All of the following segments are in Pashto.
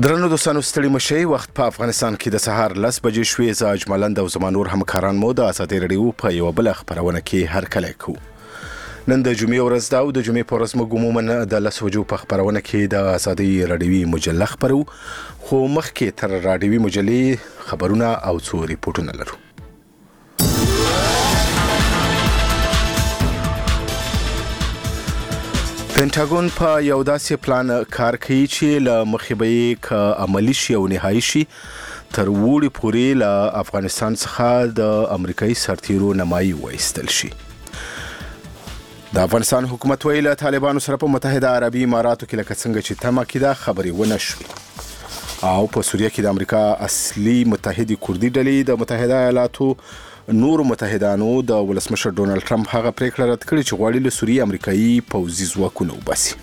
درنو دوستانو ستړي مشئ وخت په افغانستان کې د سهار 10 بجې شوې. زه اجملند او زما نور همکاران مو د ازادي رادیو په یو بل خبرونه کې هرکلی کوو. نن د جمعې ورځ ده او د جمعې په ورځ موږ عموما د 10 بجو په خبرونه کې د ازادي رادیوي مجله خبرو، خو مخکې تر رادیوي مجلې خبرونه او څو ریپورتونه لرو. پینټاګون په یو داسې پلان کار کوي چې له مخې به یې که عملي شي او نهایي شي تر وړي پورې له افغانستان څخه د امریکایي سرتیرو نمایي وایستل شي. د افغانستان حکومت ویل له طالبانو سره په متحده عربي اماراتو کې لکه څنګه چې تمه کېده خبرې ونه شوې. او په سوریه کې د امریکا اصلي متحدې کردي ډلې د متحده ایالاتو نورو متحدانو د ولسمشر ډونالد ټرمپ هغه پریکړه رد کړې چې غواړي له سوریې امریکایي پوځي ځواکونه وباسي.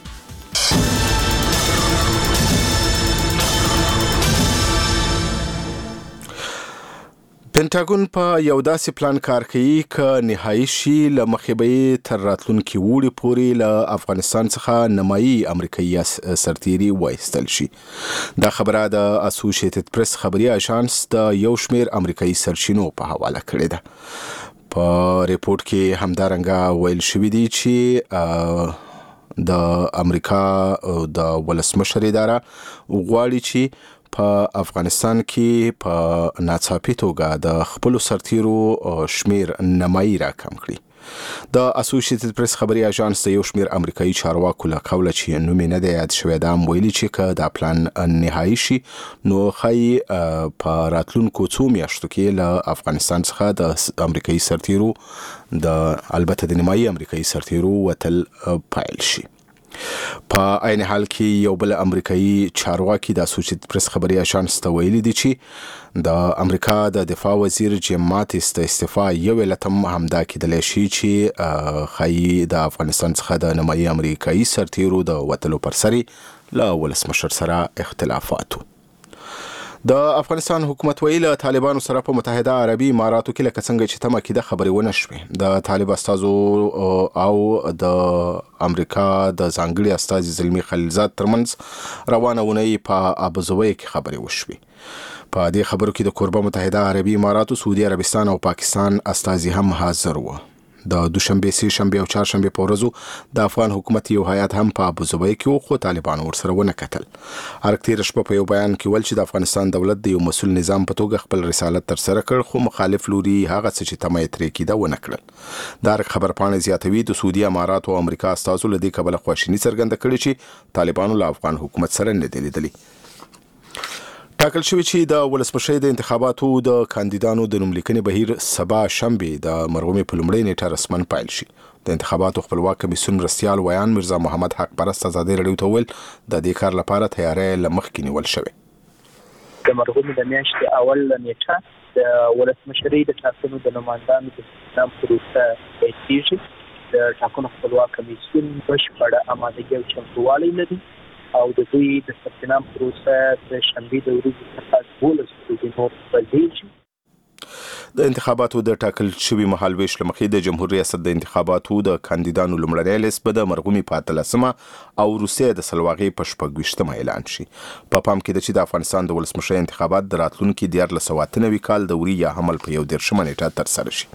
پینټاګون په یو داسې پلان کار کوي که نهایي شي له مخې به یې تر راتلونکي اوړي پورې له افغانستان څخه نمایي امریکایي سرتیري وایستل شي. دا خبره د اسوسییټډ پریس خبري اژانس د یو شمېر امریکایي سرچینو په حواله کړې ده. په ریپورت کې همدارنګه ویل شوي دي چې د امریکا د ولسمشر اداره غواړي چې په افغانستان کې په ناڅاپي توګه د خپل سرتیرو شمیر نمایي راکم کړي. د اسوسییټډ پریس خبري اژانس د یو شمیر امریکایي چارواکو له قوله چې نوم نه دی یاد شوی دا ویلي چې که دا پلان نهایي شي نو ښایي په راتلونکو څو میاشتو کې له افغانستان څخه د امریکایي سرتیرو البته د نمایي امریکایي سرتیرو وتل پیل شي. په عین حال کې یو بل امریکایي چارواکي د اسوسییټډ پریس خبري اژانس ته ویلي دي چې د امریکا د دفاع وزیر جیم ماتیس د استعفا یو علت همدا کېدلی شي چې ښایي د افغانستان څخه د نمایي امریکایي سرتیرو د وتلو پر سر له ولسمشر سره اختلافاتو. د افغانستان حکومت ویل طالبانو سره په متحده عربي اماراتو کې لکه څنګه چې تمه کېده خبرې ونه شوې. د طالب استازو او د امریکا د ځانګړي استازي زلمي خلیلزاد ترمنځ روانه اونۍ په ابوظبي کې خبرې وشوې. په دې خبرو کې د کوربه متحده عربي اماراتو، سعودي عربستان او پاکستان استازي هم حاضر وو. د دوشنبه، سه شنبه او چهارشنبه په ورځو د افغان حکومت یو هیئت هم په ابوظبي کې خو طالبانو ورسره ونه کتل. هرکتیر شپه په یو بیان کې ول چې د افغانستان دولت د یو مسؤل نظام په توګه خپل رسالت تر سره کړ، خو مخالف لوري هغه څه چې تمه یې ترې کېده ونه کړل. دا خبرپاڼې زیاتوي د سعودي اماراتو او امریکا استازو له دې کبله خواشیني څرګنده کړې چې طالبانو له افغان حکومت سره نه دی لیدلي. ټاکل شوی چې د ولسمشر د انتخاباتو د کاندیدانو د نوملیکنې بهیر سبا شنبه د مرغومې په لومړۍ نیټه رسماً پیل شي. د انتخاباتو خپلواک کمیسیون مرستیال ویان مرزا محمد حق پرست ازادي رادیو ته ویل د دې کار لپاره تیاری له مخکې نیول شوی. د مرغومې د میاشتې اول نیټه د ولسمشرۍ د ټاکنو د نمایندانو د استخدام پروسه پیل کیږي. د ټاکنو خپلواک کمیسیون بشپړه آمادګي او چمتووالی لري او د دوی د ثبتنام پروسه د شنبې د ورځې څخه 12 ورځې پیلېږي. د انتخاباتو د ټاکل شوي مهال ویش له مخې د جمهور ریاست د انتخاباتو د کاندیدانو لومړنی لیست به د مرغومې په 13 او روسیې د سلواغې په 26 اعلان شي. په پام کې ده چې د افغانستان د ولسمشر انتخابات د راتلونکي 1998 کال د وریې حمل په 11 نیټه ترسره شي.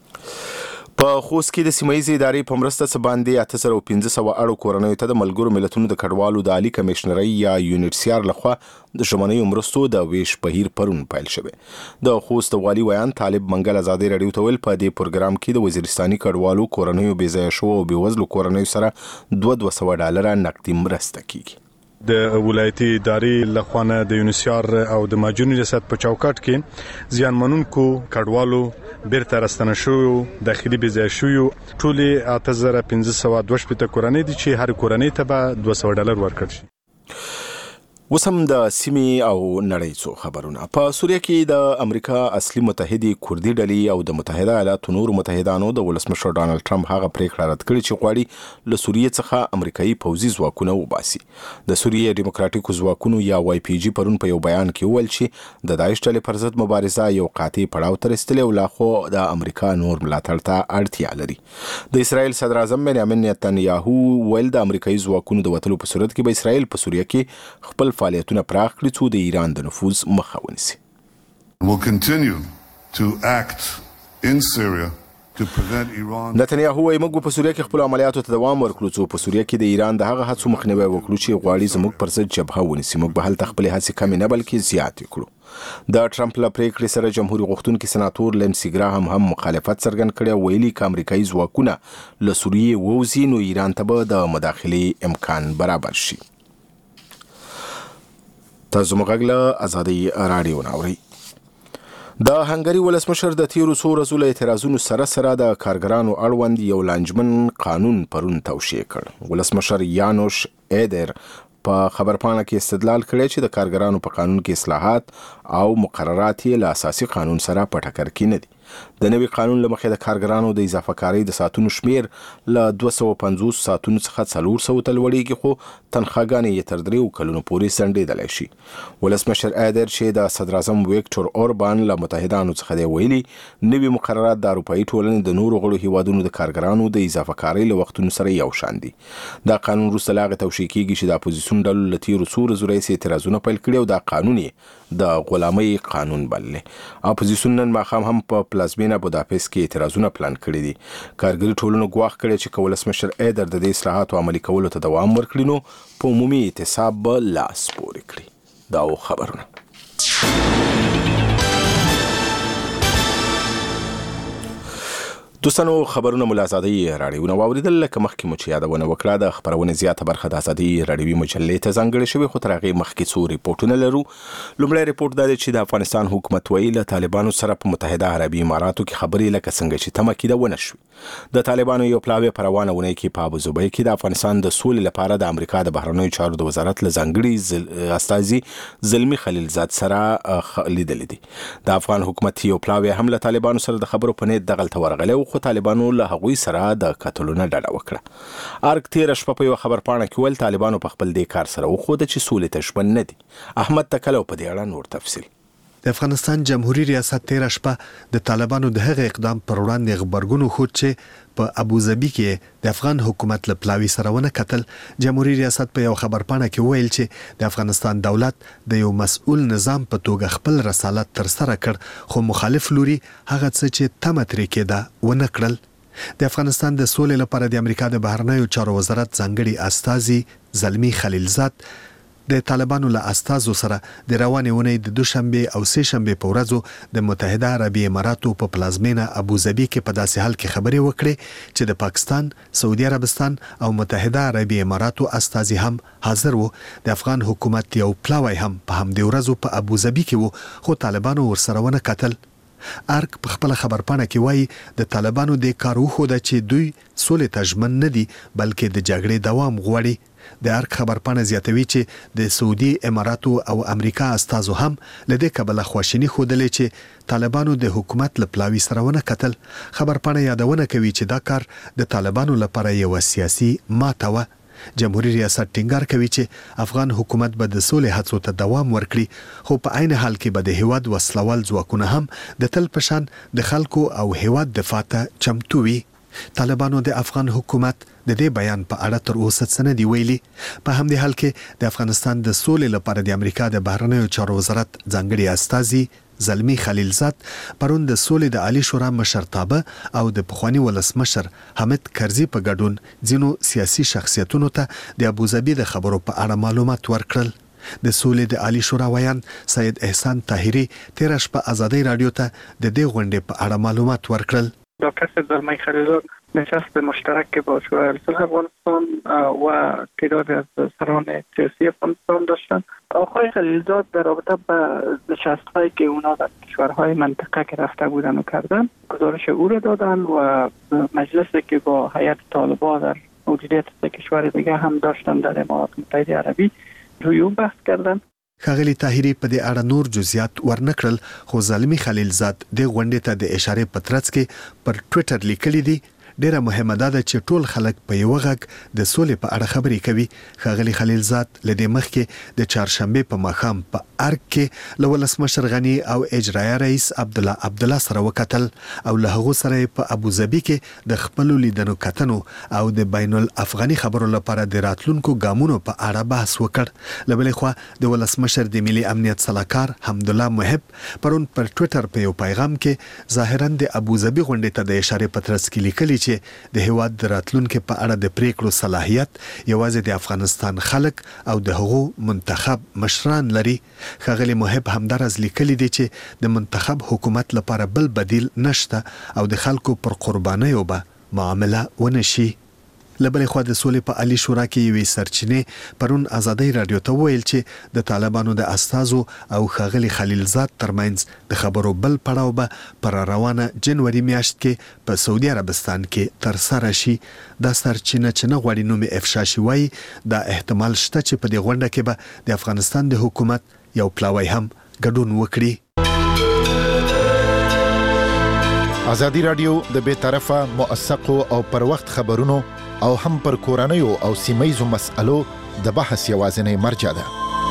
په خوست کې د سیمایي ادارې په مرسته څه باندې 8500 اړو کورنیو ته د ملګرو ملتونو د کډوالو د عالی کمشنرۍ یا یونیسیار لخوا د ژمنیو مرستو د ویش بهیر پرون پیل شوی. د خوست والي ویان طالب منګل ازادي رادیو ته ویل په دې پروګرام کې د وزیرستاني کډوالو کورنیو بې ځایه شوو او بې وزلو کورنیو سره $200 نقدي مرسته کیږي. د ولایتي ادارې لخوانه د یونیسیار او د ماجونی ریاست په چوکاټ کې زیانمنونکو کډوالو بیرته راستنه شوو داخلي بځای شوو ټولې 8512 کورنۍ دي چې هر کورنۍ ته به $200 ورکړي شي. وسم د سیمې او نړۍ څو خبرونه. په سوریه کې د امریکا اصلي متحدې کردي ډلې او د متحده ایالاتو نورو متحدانو د ولسمشر ډونالد ټرمپ هغه پریکړه رد کړې چې غواړي له سوریې څخه امریکایي پوځي ځواکونه وباسي. د سوریې ډیموکراتیکو ځواکونو یا واي پی جی پرون په یو بیان کې وویل چې د داعش ډلې پر ضد مبارزه یو قاطع پړاو ته رسیدلې او لا خو د امریکا نور ملاتړ ته اړتیا لري. د اسرائیل صدر اعظم بنیامین نتنیاهو ویل د امریکایي ځواکونو د وتلو په صورت کې به اسرائیل په سوریه کې خپل خپل فعالیتونه پراخ کړي څو د ایران د نفوذ مخه ونیسي. Will continue to act in Syria نتنیاهو وايي موږ په سوریه کې خپل عملیاتو ته دوام ورکړو څو په سوریه کې د ایران د هغه هڅو مخنیوي وکړو چې غواړي زموږ پر ضد جبهه ونیسي. موږ به هلته خپل هڅې کمې نه بلکې زیاتې کړو. د ټرمپ له پریکړې سره جمهوریت غوښتونکي سناتور لینسي ګراهام هم مخالفت څرګند کړی، ویلي چې امریکایي ځواکونه له سوریې ووځي نو ایران ته به د مداخلې امکان برابر شي. تاسو موږ له ازادي رادیو ناوړئ. د هنګري ولسمشر د تیرو څو ورځو له اعتراضونو سره د کارګرانو اړوند یو لانجمن قانون پرون توشیح کړ. ولسمشر یانوش ایدر په خبرپاڼه کې استدلال کړی چې د کارګرانو په قانون کې اصلاحات او مقررات یې له اساسي قانون سره په ټکر کې نه دي. د نوي قانون له مخې د کارګرانو د اضافه کارۍ د ساعتونو شمیر له 250 ساعتونو څخه 400 ته لوړیږي، خو تنخواګانې یې تر 3 کلونو پورې ځنډېدلی شي. ولسمشر ایدر چې د صدراعظم ویکټور اوربان له متحدانو څخه دی ویلي نوي مقررات د اروپایي ټولنې د نورو غړو هیوادونو د کارګرانو د اضافه کارۍ له وختونو سره یو شان دي. دا قانون وروسته له هغې توشیح کیږي چې د اپوزیسیون ډلو له تیرو څو ورځو راهیسې اعتراضونه پیل کړي او دا قانون یې د غلامۍ قانون بللی. اپوزیسیون نن ماښام هم په پلازمینه بوداپست کې اعتراضونه پلان کړي دي. کارګري ټولنو ګواښ کړی چې که ولسمشر ایدر د دې اصلاحاتو عملي کولو ته دوام ورکړي نو په عمومي اعتصاب به لاس پورې کړي. دا خبرونه دوستانو خبرونه مو له ازادي رادیو نه واوریدل. لکه مخکې مو چې یادونه وکړه د خبرونې زیاته برخه د ازادي رادیوي مجلې ته ځانګړې شوې، خو تر هغې مخکې څو ریپورټونه لرو. لومړی ریپورټ دا دی چې د افغانستان حکومت وایي له طالبانو سره په متحده عربي اماراتو کې خبرې لکه څنګه چې تمه کېده ونه شوې. د طالبانو یو پلاوی په روانه اونۍ کې په ابوظبي کې د افغانستان د سولې لپاره د امریکا د بهرنیو چارو د وزارت له ځانګړي استازي زلمي خلیلزاد سره لیدلې دي. د افغان حکومت یو پلاوی هم له طالبانو سره د خبرو په نیت دغلته ورغلی، خو طالبانو له هغوی سره د کتلو نه ډډه وکړه. ارګ تیره شپه په یو خبرپاڼه کې ویل طالبانو په خپل دې کار سره وښوده چې سولې ته ژمن نه دي. احمد تکلو په دې اړه نور تفصیل. د افغانستان جمهوریت ریاست تیره شپه د طالبانو د هغه اقدام پر وړاندې غبرګون وښود چې په ابوظبي کې د افغان حکومت له پلاوي سره ونه کتل. جمهوریت ریاست په یو خبرپاڼه کې ویل چې د افغانستان دولت د یو مسؤل نظام په توګه خپل رسالت تر سره کړ، خو مخالف لوري هغه څه چې تمه ترې کېده ونه کړل. د افغانستان د سولې لپاره د امریکا د بهرنیو چارو وزارت ځانګړي استازي زلمي خلیلزاد د طالبانو له استازو سره د روانې اونۍ د دوشنبه او سه شنبه په ورځو د متحده عربي اماراتو په پلازمینه ابوظبي کې په داسې حال کې خبرې وکړې چې د پاکستان، سعودي عربستان او متحده عربي اماراتو استازي هم حاضر وو. د افغان حکومت یو پلاوی هم په همدې ورځو په ابوظبي کې وو، خو طالبانو ورسره ونه کتل. ارګ په خپل خبرپاڼه کې وایي د طالبانو د کار وښوده چې دوی سولې ته ژمن نه دي بلکې د جګړې دوام غواړي. د ارګ خبرپاڼه زیاتوي چې د سعودي اماراتو او امریکا استازو هم له دې کبله خواشیني ښودلې چې طالبانو د حکومت له پلاوي سره ونه کتل. خبرپاڼه یادونه کوي چې دا کار د طالبانو لپاره یو سیاسي ماته وه. جمهوریت ریاست ټینګار کوي چې افغان حکومت به د سولې هڅو ته دوام ورکړي، خو په عین حال کې به د هیواد وسلوال ځواکونه هم د تل په شان د خلکو او هیواد دفاع ته چمتو وي. طالبانو د افغان حکومت د دې بیان په اړه تر اوسه څه نه دي ویلي. په همدې حال کې د افغانستان د سولې لپاره د امریکا د بهرنیو چارو وزارت ځانګړي استازي زلمي خلیلزاد پرون د سولې د عالی شورا مشرتابه او د پخوانی ولسمشر حامد کرزي په ګډون ځینو سیاسي شخصیتونو ته د ابوظبي د خبرو په اړه معلومات ورکړل. د سولې د عالی شورا ویان سید احسان طاهري تیره شپه ازادي رادیو ته د دې غونډې په اړه معلومات ورکړل. دکتر زلمي خلیلزاد نشست مشترک با شورای صلح افغانستان و تعدادی از سران سیاسی افغانستان داشتند. آقای خلیلزاد در رابطه با نشست‌هایی که اونا در کشورهای منطقه که رفته بودن و کردن گزارش او را دادن و مجلسی که با هیئت طالبان در موجودیت کشور دیگه هم داشتن در امارات متحده عربی روی اون بحث کردن. ښاغلي طاهري په دې اړه نور جزئیات ورنکړل، خو زلمي خلیلزاد د غونډې ته د اشاره په ترڅ کې پر ټوئیټر لیکلي دي ډیره مهمه ده چې ټول خلک په یو غږ د سولې په اړه خبرې کوي. ښاغلي خلیلزاد لدې مخکې د چهارشنبه په ماښام په ارګ کې له ولسمشر غني او اجرایه رئیس عبدالله سره وکتل او له هغه سره په ابوظبي کې د خپل لیدنو کتنو او د بین الافغاني خبرو لپاره د راتلونکو ګامونو په اړه بحث وکړ. لبلې خو د ولسمشر د ملي امنیت صلاحکار حمدالله محب پرون پر ټوئیټر په یو پیغام کې ظاهرا د ابوظبي غونډې ته د اشاره پترس کې لیکلي چې د هیواد د راتلونکو په اړه د پریکړو صلاحیت یوازې د افغانستان خلک او د هغو منتخب مشران لري. ښاغلي محب همدارز لیکلي دي چې د منتخب حکومت لپاره بل بدیل نشته او د خلکو پر قربانیو به معامله ونشي. لبلې خو د سولې په عالی شورا کې یوې سرچینې پرون ازادي رادیو ته ویل چې د طالبانو د استازو او ښاغلي خلیلزاد ترمنځ د خبرو بل پړاو به پر روانه جنوري میاشت کې په سعودي عربستان کې تر سره شي. دا سرچینه چې نه غواړي نوم افشا شي وایي دا احتمال شته چې په دې غونډه کې به د افغانستان د حکومت یو پلاوی هم ګډون وکړي. ازادي رادیو د بې طرفه موثقو او پر وخت خبرونو او هم پر کورنیو او سیمایزو مسألو د بحث یوازینی مرجع ده.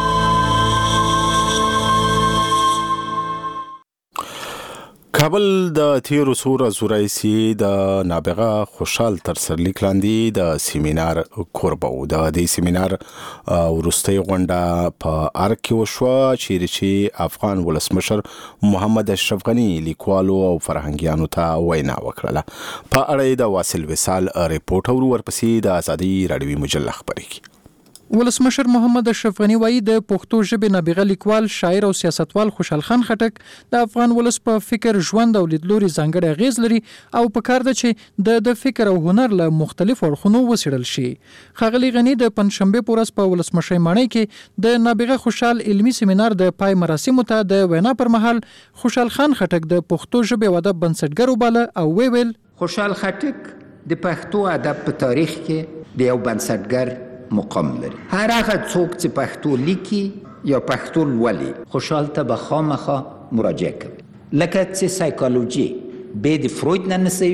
کابل د تیرو څو ورځو راهیسې د نابغه خوشحال تر سرلیک لاندې د سیمینار کوربه و. د دې سیمینار وروستۍ غونډه په ارګ کې وشوه چیرې چې افغان ولسمشر محمد اشرف غني لیکوالو او فرهنګیانو ته وینا وکړه. په اړه د واصل وصال ریپورت او ورپسې د ازادي رادیوي مجله خبرې کی. ولسمشر محمد اشرف غني وایي د پښتو ژبې نابغه لیکوال، شاعر او سیاستوال خوشحال خان خټک د افغان ولس په فکر، ژوند او لیدلوري ځانګړی اغیز لري او په کار ده چې د فکر او هنر له مختلفو اړخونو وڅېړل شي. ښاغلي غني د پنجشنبې په ورځ په ولسمشرۍ ماڼۍ کې د نابغه خوشحال علمي سیمینار د پای مراسمو ته د وینا پر مهال خوشحال خان خټک د پښتو ژبې او ادب بنسټګر وباله او ویل خوشحال خټک د پښتو ادب په تاریخ کې د یو بنسټګر مقام لري. هر هغه څوک چې پښتو لیکي یا پښتو لولي خوشحال ته به خامخا مراجعه کوي. لکه چې سایکولوژي به د فروید نه نسی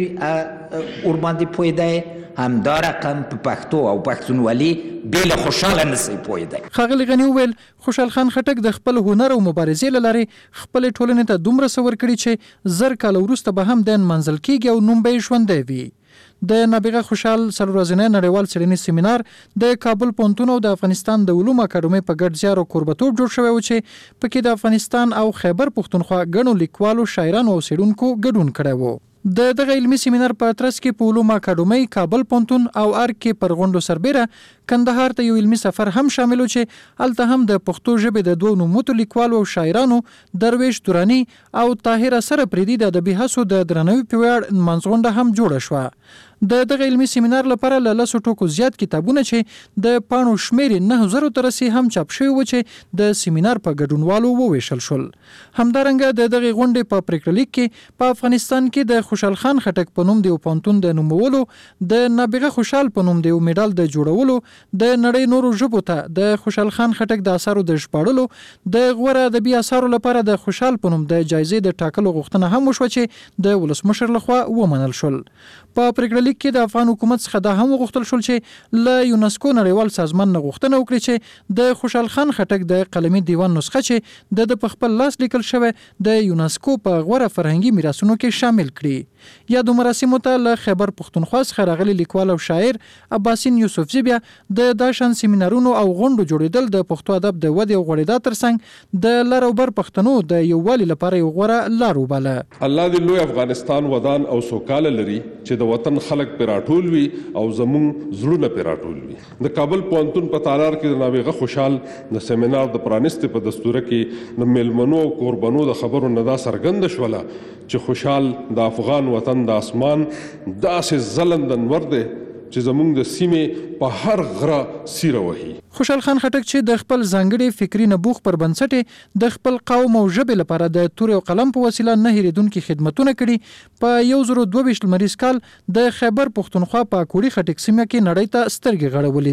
ور باندې پوهیدای، همدا رقم په پښتو او پښتونولي به له خوشحاله نسی پوهیدای. ښاغلي غني وویل خوشحال خان خټک د خپل هنر او مبارزې له لارې خپل ټولنې ته دومره څه ورکړي چې زر کاله وروسته به هم د منزل کېږي او نوم به یې ژوندی وي. د نابغه خوشحال څلور ورځنی نړیوال څېړنیز سیمینار د کابل پوهنتون او د افغانستان د علومو اکاډمۍ په ګډ زیار او کوربتوب جوړ شوی و چې پکې د افغانستان او خیبر پښتونخوا ګڼو لیکوالو، شاعرانو او څېړونکو ګډون کړی و. د دغه علمي سیمینار په ترڅ کې په علومو اکاډمۍ، کابل پوهنتون او ارګ کې پر غونډو سربیره کندهار ته یو علمي سفر هم شامل و چې هلته هم د پښتو ژبې د دوو نوموتو لیکوالو او شاعرانو درویش درانی او طاهر اثر پریدي د ادبي هڅو د درناوي په ویاړ منځغونډه هم جوړه شوه. د دغه علمي سیمینار لپاره له 100 ټکو زیات کتابونه چې د پاڼو شمېر 9000 ته رسي هم چاپ شوي و چې د سیمینار په ګډونوالو وویشل شول. همدارنګه د دغه غونډې په پریکړه لیک کې په افغانستان کې د خوشحال خان خټک په نوم د یو پوهنتون د نومولو، د نابغه خوشحال په نوم د یو میډال د جوړولو، د نړۍ نورو ژبو ته د خوشحال خان خټک د اثارو د ژباړلو، د غوره ادبي اثارو لپاره د خوشحال په نوم د جایزې د ټاکلو غوښتنه هم وشوه چې د ولسمشر لخوا ومنل شول. په پریکړه لیک کې د افغان حکومت څخه دا هم وغوښتل شول چې له یونسکو نړیوال سازمان نه غوښتنه وکړي چې د خوشحال خان خټک د قلمي دیوان نسخه چې د په خپل لاس لیکل شوی د یونسکو په غوره فرهنګي میراثونو کې شامل کړي. یادو مراسمو ته له خیبر پښتونخوا څخه راغلي لیکوال او شاعر عباسین یوسفزي بیا د داشان سیمینارونو او غونډو جوړېدل د پښتو ادب د ودې او غوړېدا ترڅنګ د لر او بر پښتنو د یووالي لپاره یو غوره لار وباله. الله دې لوی افغانستان ودان او سوکاله لري چې د وطن خلک پر راټول وي او زموږ زړونه پر راټول وي. د کابل پوهنتون په تالار کې د نابغه خوشحال د سیمینار د پرانیستې په دستوره کې د میلمنو او قربانو د خبرو نه دا څرګنده شوله چې خوشحال د افغان وطن د اسمان داسې ځلند انور دی چې زموږ د سیمې په هر غره سیره وهي. خوشحال خان خټک چې د خپل ځانګړي فکری نبوغ پر بنسټ د خپل قوم او ژبې لپاره د تورې او قلم په وسیله نه هېرېدونکي خدمتونه کړي، په 1022 لمریز کال د خیبر پښتونخوا په کوړي خټک سیمه کې نړۍ ته سترګې غړولې دي.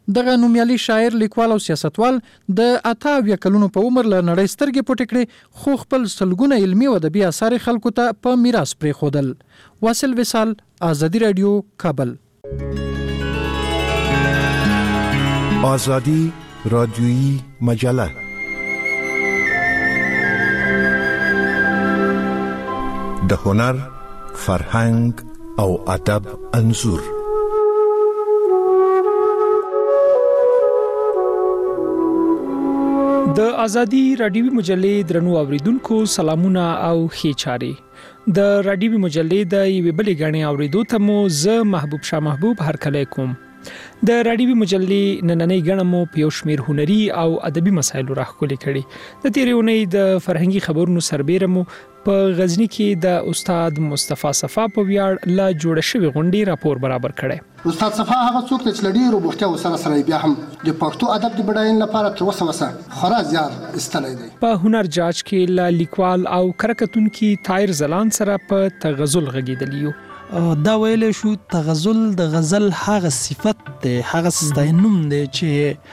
دغه نومیالي شاعر، لیکوال او سیاستوال د 88 کلونو په عمر له نړۍ سترګې پټې کړې، خو خپل سلګونه علمي او ادبي اثار خلکو ته په میراث پرېښودل. واصل وصال، آزادی رادیو، کابل. آزادی رادیویی مجله. د هنر، فرهنګ او ادب انځور. د آزادی رادیوي مجلې درنو اوریدونکو سلامونه او ښې چارې. د رادیوي مجلې د یوې بلې غړنې اوریدو ته مو زه محبوب شاه محبوب هرکلی کوم. د رادیوي مجلې نننۍ غړنه مو په یو شمېر هنري او ادبي مسایلو راښکلې کړي. د تېرې اونۍ د فرهنګي خبرونو سربیره مو په غزنی کې د استاد مصطفی صفا په ویاړ لا جوړ شوی غونډې راپور برابر کړي. استاد صفا هغه څوک چې لډیرو بوختیا سره بیا هم د پښتو ادب د بډاینې لپاره تر اوسه خورا زیار استلای دی. په هنر جاج کې لا لیکوال او کرکټونکي طاهر زلان سره په تغزل غږیدلیو. دا ویل شو تغزل د غزل هغه صفت دی، هغه ستاینوم دی چې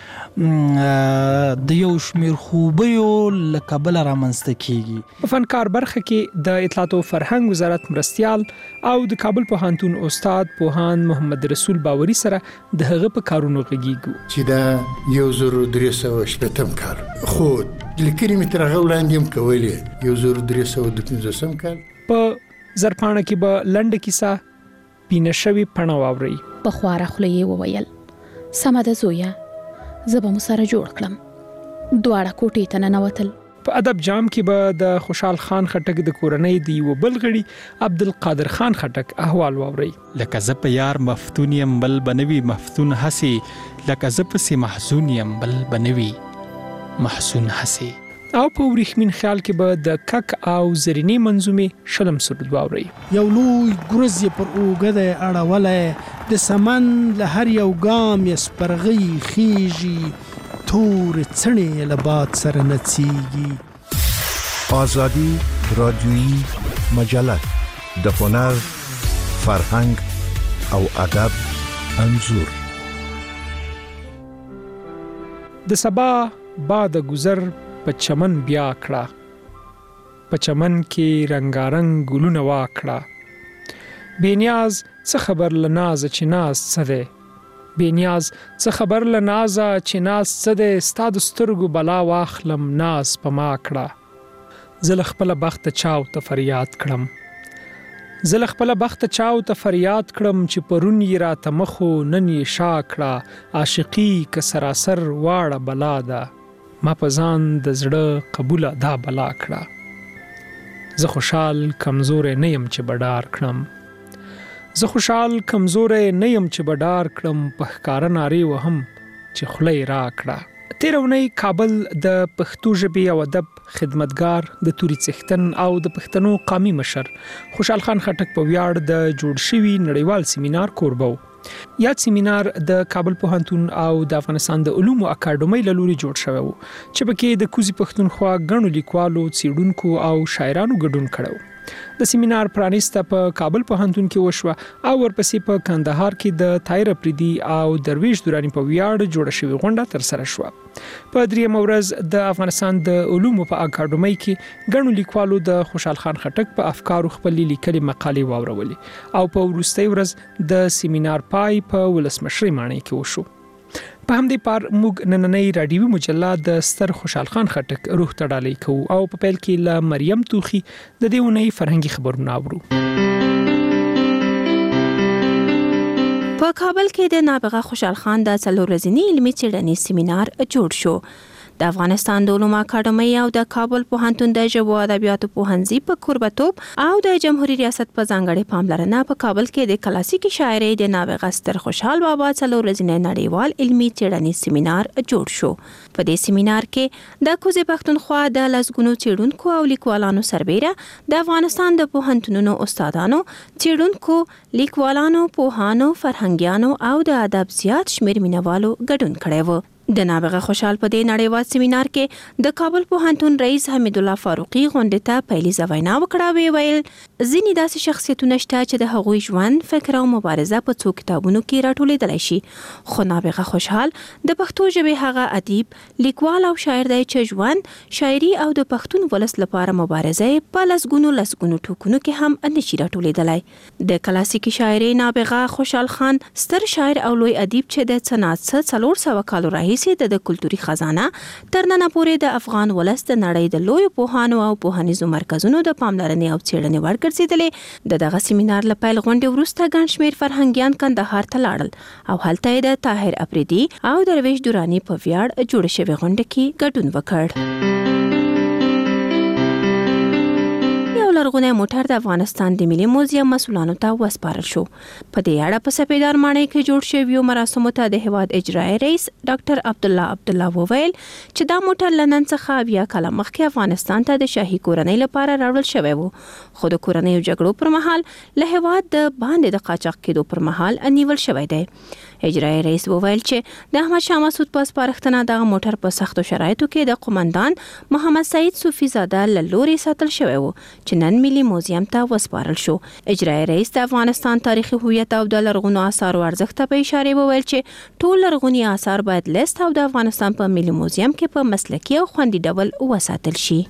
د یو شمیر خوبیو لکه بل رامنځته کیږي. په فنکار برخه کې د اطلاعات او فرهنګ وزارت مرستیال او د کابل پوهنتون استاد پوهان محمد رسول باوري سره د هغه په کارونو غږیږو چې دا 1315 کال خو لیکلي مې تر هغه وړاندې هم کولې 1315 کال. په زرپاڼه کې به لنډه کیسه پینه شوی پڼه واوري. په خواره خوله یې وویل، سمه ده زویه، زه به مو سره جوړ کړم. دواړه کوټې ته ننوتل. په ادب جام کې به د خوشحال خان خټک د کورنۍ د یو بل غړي عبدالقادر خان خټک احوال واوري. لکه زه په یار مفتون یم بل بنوي مفتون هسي، لکه زه پسې محزون یم بل بنوي محزون هسي. او په وریښمین خیال کې به د کک او زرینې منظومې شلم سرود واوري. یو لوی ګرز یې پر اوږه دی اړولی، د سمن له هر یو ګام یې سپرغۍ خیږي، تورې څڼې یې له باد سره نڅیږي. آزادی رادیویی مجله. د هنر، فرهنګ او ادب انځور. د سبا باد گذر په چمن بیا کړه، په چمن کې رنگارنګ ګلونه واکړه. بېنیاز څه خبر له نازه چې ناز څه دی، بېنیاز څه خبر له نازه چې ناز څه دی، ستا د سترګو بلا واخلم ناز په ما کړه. زه له خپله بخته چاو ته فریاد کړم، زه له خپله بخته چاو ته فریاد کړم، چې پرون یې راته مخو نن یې شا کړه. عاشقي که سراسر واړه بلا ده، ما په ځان د زړه قبوله دا بلا کړه. زه خوشحال کمزوری نه یم چې بډار کړم، زه خوشحال کمزوری نه یم چې بډار کړم، په ښکاره نارې وهم چې خوله یې را کړه. تېره اونۍ کابل د پښتو ژبې او ادب خدمتګار، د توري څښتن او د پښتنو قامي مشر خوشحال خان خټک په ویاړ د جوړ شوي نړیوال سیمینار کوربه و. یاد سیمینار د کابل پوهنتون او د افغانستان د علومو اکاډمۍ له لوري جوړ شوی و، چې پکې د کوزي پښتونخوا ګڼو لیکوالو، څېړونکو او شاعرانو ګډون کړی و. د سیمینار پرانیسته په کابل پوهنتون کې وشوه او ورپسې په کندهار کې د طاهر اپریدي او درویش دوراني په ویاړ جوړه شوې غونډه ترسره شوه. په درېیمه ورځ د افغانستان د علومو په اکاډمۍ کې ګڼو لیکوالو د خوشحال خان خټک په افکارو خپلې لیکلې مقالې واورولې او په وروستۍ ورځ د سیمینار پای په ولسمشرۍ ماڼۍ کې وشو. په همدې پار موږ نننۍ رادیوي مجله د ستر خوشحال خان خټک روح ته ډالۍ کوو او په پیل کې له مریم توخي د دې اونۍ فرهنګي خبرونه اورو. په کابل کې د نابغه خوشحال خان د 4 ورځني علمي څېړنیز سیمینار جوړ شو. د افغانستان د علومو اکاډمۍ او د کابل پوهنتون د ژبو ادبیاتو پوهنځي په کوربتوب او د جمهوریت ریاست په ځانګړې پاملرنه په کابل کې د کلاسیکي شاعرۍ د نابغه ستر خوشحال بابا 4 ورځنی نړیوال علمي څېړنیز سیمینار جوړ شو. په دې سیمینار کې د کوزي پښتونخوا د لسګونو څېړونکو او لیکوالانو سربېره د افغانستان د پوهنتونونو استادانو، څېړونکو، لیکوالانو، پوهانو، فرهنګیانو او د ادب زیات شمېر مینوالو ګډون کړی و. د نابغه خوشحال په دې نړیوال سیمینار کې د کابل پوهنتون رئیس حمید الله فاروقي غونډې ته پیلیزه وینا وکړه. ویل ځینې داسې شخصیتونه شته چې د هغوی ژوند، فکر او مبارزه په څو کتابونو کې راټولېدلی شي. خو نابغه خوشحال د پښتو ژبې هغه ادیب، لیکوال او شاعر دی چې ژوند، شاعري او د پښتون ولس لپاره مبارزه په لسګونو ټوکونو کې هم نشي راټولېدلی. د کلاسیکي شاعري نابغه خوشحال خان ستر شاعر او لوی ادیب چې د څه 400 کالو راهیسې د کلتوري خزانه تر ننه پورې د افغان ولس د نړۍ د لویو پوهانو او پوهنیزو مرکزونو د پاملرنې او څېړنې وړ ګرځېدلی. دغه سیمینار له پیل غونډې وروسته ګڼ شمېر فرهنګیان کندهار ته لاړل او هلته یې د طاهر افریدي او درویش دراني په ویاړ جوړه شوې غونډه کې ګډون وکړ. لرغونی موټر د افغانستان د ملي موزیم مسؤلانو ته وسپارل شو. په دې اړه په سپیدار ماڼۍ کې جوړ شویو مراسمو ته د هیواد اجرایي رئیس ډاکټر عبدالله وویل چې دا موټر له نن څخه 20 کاله مخکې افغانستان ته د شاهي کورنۍ لپاره راوړل شوی و، خو د کورنیو جګړو پر مهال له هیواد د باندې د قاچاق کېدو پر مهال نیول شوی دی. اجرایي رئیس وویل چې د احمد شاه مسعود په سپارښتنه دغه موټر په سختو شرایطو کې د قومندان محمد سعید صوفي زاده له لوري ساتل شوی و چې نن ملي موزیم ته وسپارل شو. اجرایي رئیس د افغانستان تاریخي هویت او د لرغونو آثارو ارزښت ته په اشاره وویل چې ټول لرغوني آثار باید لیست او د افغانستان په ملي موزیم کې په مسلکي او خوندي ډول وساتل شي.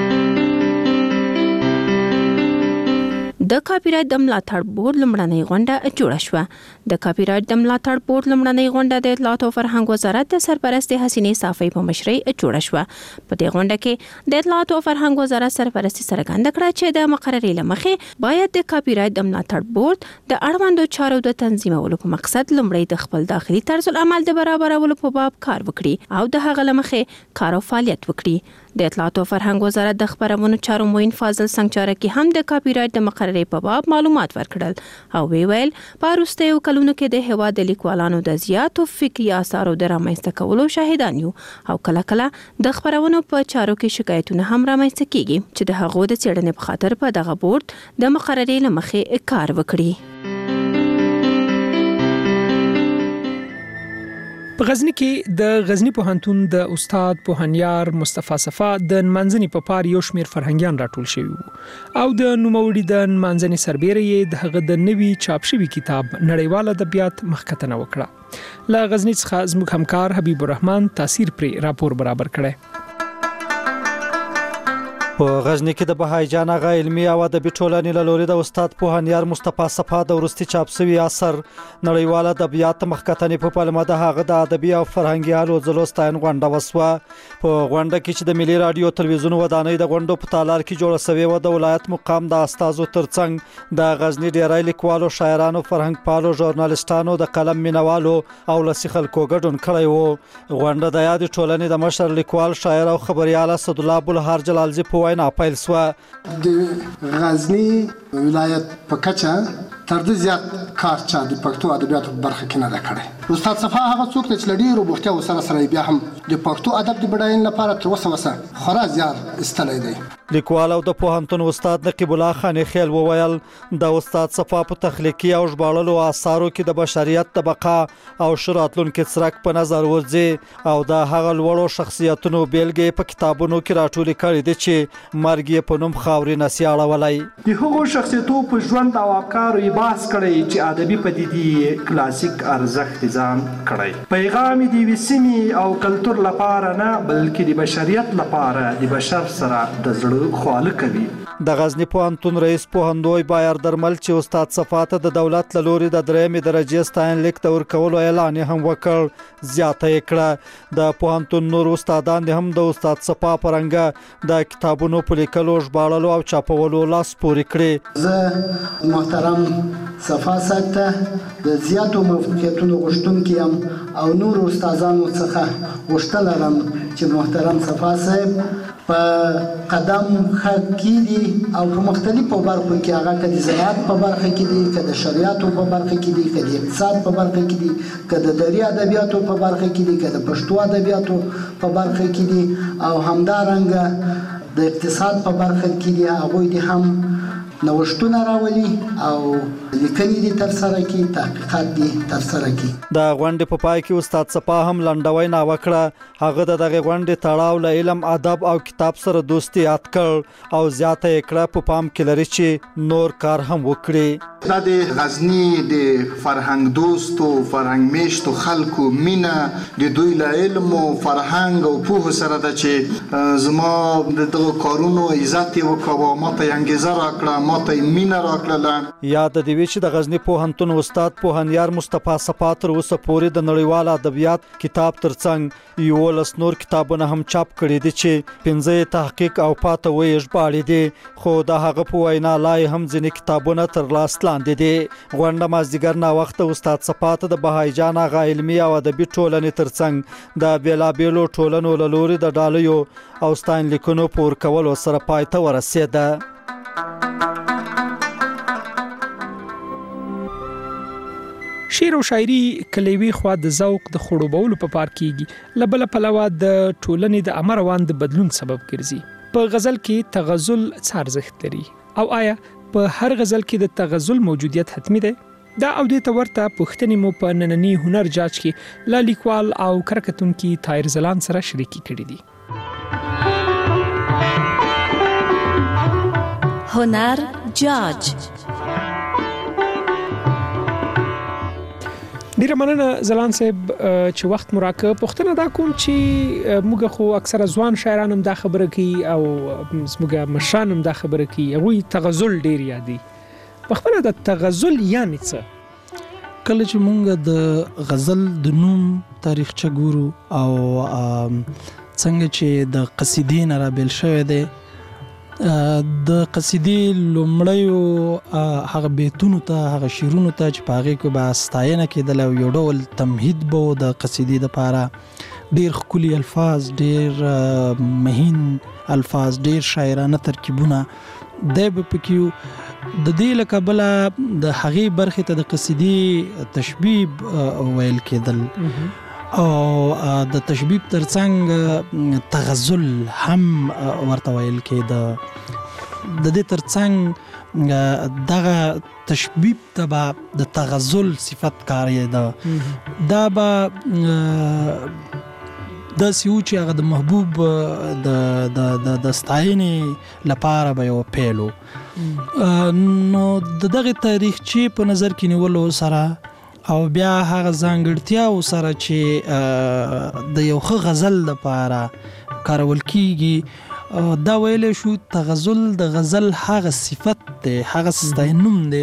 د کاپی رایټ د ملاتړ بورډ لومړنۍ غونډه جوړه شوه. د کاپی رایټ د ملاتړ بورډ لومړنۍ غونډه د اطلاعات او فرهنګ وزارت د سرپرست حسینې صافی په مشرۍ جوړه شوه. په دې غونډه کې د اطلاعات او فرهنګ وزارت سرپرستی څرګنده کړه چې د مقررې له مخې باید د کاپی رایټ د ملاتړ بورډ د اړوندو چارو د تنظیمولو په مقصد لومړی د خپل داخلي طرز العمل د برابرولو په باب کار وکړي او د هغه له مخې کار او فعالیت وکړي. د اطلاعات او فرهنګ وزارت د خبرونو چارو معین فاضل سنگچارکی هم د کاپی رایټ د مقررې په باب معلومات ورکړل او ویل په وروستیو کلونو کې د هیواد د لیکوالانو د زیاتو فکري آثارو د رامنځته کولو شاهدان یو او کله کله د خبرونو په چارو کې شکایتونه هم رامنځته کیږي چې د هغو د څېړنې په خاطر په دغه بورډ د مقررې له مخې کار وکړي. په غزنی کې د غزنی پوهنتون د استاد پوهنیار مصطفی صفا د منځني په پار یو شمیر فرهنګیان راټول شوی او د نوموړي د منځني سربېره د هغه د نوي چاپ شوی کتاب نړیوال ادبیات مخکتنه وکړه. له غزنی څخه زموږ همکار حبیب الرحمن تاثیر پر راپور برابر کړي. په غزنی کې د بهای جان اغا علمي او ادبي ټولنې له لوري د استاد پوهنیار مصطفی صفا د ورستي چاپ شوی اثر نړیوال ادبیات مخکتنې په پلمه د هغه د ادبي او فرهنګي ځلو ستاین غونډه وسوه. په غونډه کې چې د ملي رادیو تلویزیون ودانۍ د غونډو په تالار کې جوړه شوې و د ولایت مقام د استادو ترڅنګ د غزنی ډیری لیکوالو، شاعرانو، فرهنګ پالو، ژورنالیستانو، د قلم مینوالو او لسی خلکو ګډون کړی و. غونډه د یاد ټولنې د مشر لیکوال، شاعر او خبريال اسد الله بلهار جلالزی په وینا پیل سوه. د غزنی ولایت په کچه تر دې زیات کار چا د پښتو ادبیاتو په برخه کې نه ده کړی. استاد صفا هغه څوک دی چې لډیرو بوختیاو سره بیا هم د پښتو ادب د بډاینې لپاره تر اوسه خورا زیات استلی دی. لیکوال او د پوهنتون استاد نقیب الله خان خیل وویل د استاد صفا په تخلیقي او ژباړلو آثارو کې د بشریت د بقا او شراتلونکو څرک په نظر ورځي او د هغه لوړو شخصیتونو بیلګې په کتابونو کې راټول کړي دي چې مرګ په نوم خاورې نسی اړولای. د هغو شخصیتونو په ژوند او افکارو یې بحث کړی چې ادبي پدیدې کلاسیک ارزښت ځان کړی. پیغام دی وسیمي او کلتور لپاره نه بلکې د بشریت لپاره د بشر سره د زړه خواله کوي. د غزنی پوهنتون رئیس پوهندوی بایر درمل چې استاد صفا ته د دولت له لوري د درېمې درجې ستاین لیک د ورکولو اعلان هم وکړ. زیاته یې کړه د پوهنتون نور استادان هم د استاد صفا پرنګ د کتابونو په لیکلو، ژباړلو او چاپولو لاس پورې کړي. زه محترم صفا صاحب ته د زیاتو موفقیتونو غوښتونکی یم او نور استادانو څخه غوښتنه لرم چې محترم صفا صاحب په قدم خکې دي او په مختلفو برخو کې هغه که د زراعت په برخه کې دي، که د شریعتو په برخه کې دي، که د اقتصاد په برخه کې دي، که د دري ادبیاتو په برخه کې دي، که د پښتو ادبیاتو په برخه کې دي او همدارنګه د اقتصاد په برخه کې دي هغوی دي هم نوښتونه راولي او لیکنې دي ترسره کړي، تحقیقات دي ترسره کړي. د غونډې په پای کې استاد صفا هم لنډوي نه وکړه. هغه د دغه غونډې تړاو له علم، ادب او کتاب سره دوستي یاد کړ او زیاته یې کړه په پام کې لري چې نور کار هم وکړي. دا د غزنی د فرهنګ دوستو فرهنګ میشتو خلکو مینا د دوی له علم او فرهنګ او پوهه سره د چې زما د دغه کارونو عزت وکاوه، ماته انګیزه راکړه، ماته مینا راکړه. یاد دی چې د غزنی پوهنتون استاد پوهنیار مصطفی صفا تر اوسه پورې د نړیوال ادبیات کتاب ترڅنګ 11 نور کتابونه هم چاپ کړي دي چې 15 تحقیق او پاته وې ژباړي دي، خو د هغه په وینا لای هم ځینې کتابونه تر لاس لاندې دي. غونډه مازدیګر نا وخت استاد صفا ته د بهاي جان اغا علمي او ادبي ټولنې ترڅنګ د بیلابیلو ټولنو له لوري د ډالیو او ستاین لیکونو پور کولو سره پای ته ورسېده. شعر او شاعري کلیوي خوا د ذوق د خړوبولو په پار کیږي، لبل پلوا د ټولنې د امر روان د بدلون سبب ګرځي. په غزل کې تغزل څه ارزښت لري او آیا په هر غزل کې د تغزل موجودیت حتمی دی؟ دا او د تورته پښتني مو په نننی هنر جاج کې لا لیکوال او کرکټونکي طاهر زلان سره شریکي کړي دي. هنر جاج. ډیره مننه زلان صاحب چې وخت مراکه. پښتنه دا کوم چې موږ خو اکثره ځوان شاعران هم دا خبره کوي او موږ مشران هم دا خبره کوي، هغوی تغزل ډیر یادي. په خپل د تغزل یعنی څه؟ کله چې موږ د غزل د نوم تاریخچه ګورو او څنګه چې د قصیدې نه رابل شوی دی، د قصیدې لومړیو هغه بیتونو ته، هغه شعرونو ته چې په هغې کې به ستاینه کېدله او یو ډول تمهید به د قصیدې دپاره، ډېر ښکلي الفاظ، ډېر مهین الفاظ، ډېر شاعرانه ترکیبونه دی به پکې د دې له کبله د هغې برخې ته د قصیدې تشبیب ویل کېدل او د تشبیب ترڅنګ تغزل هم ورته ویل کېده. د دې ترڅنګ دغه تشبیب ته به د تغزل صفت کارېده. دا به داسې و چې هغه د محبوب د ستاینې لپاره به یو پیل و. نو د دغې تاریخچې په نظر کې نیولو سره او بیا هغه ځانګړتیاو سره چې د یو ښه غزل لپاره کارول کیږي، دا ویلی شو تغزل د غزل هغه صفت دی، هغه ستاینوم دی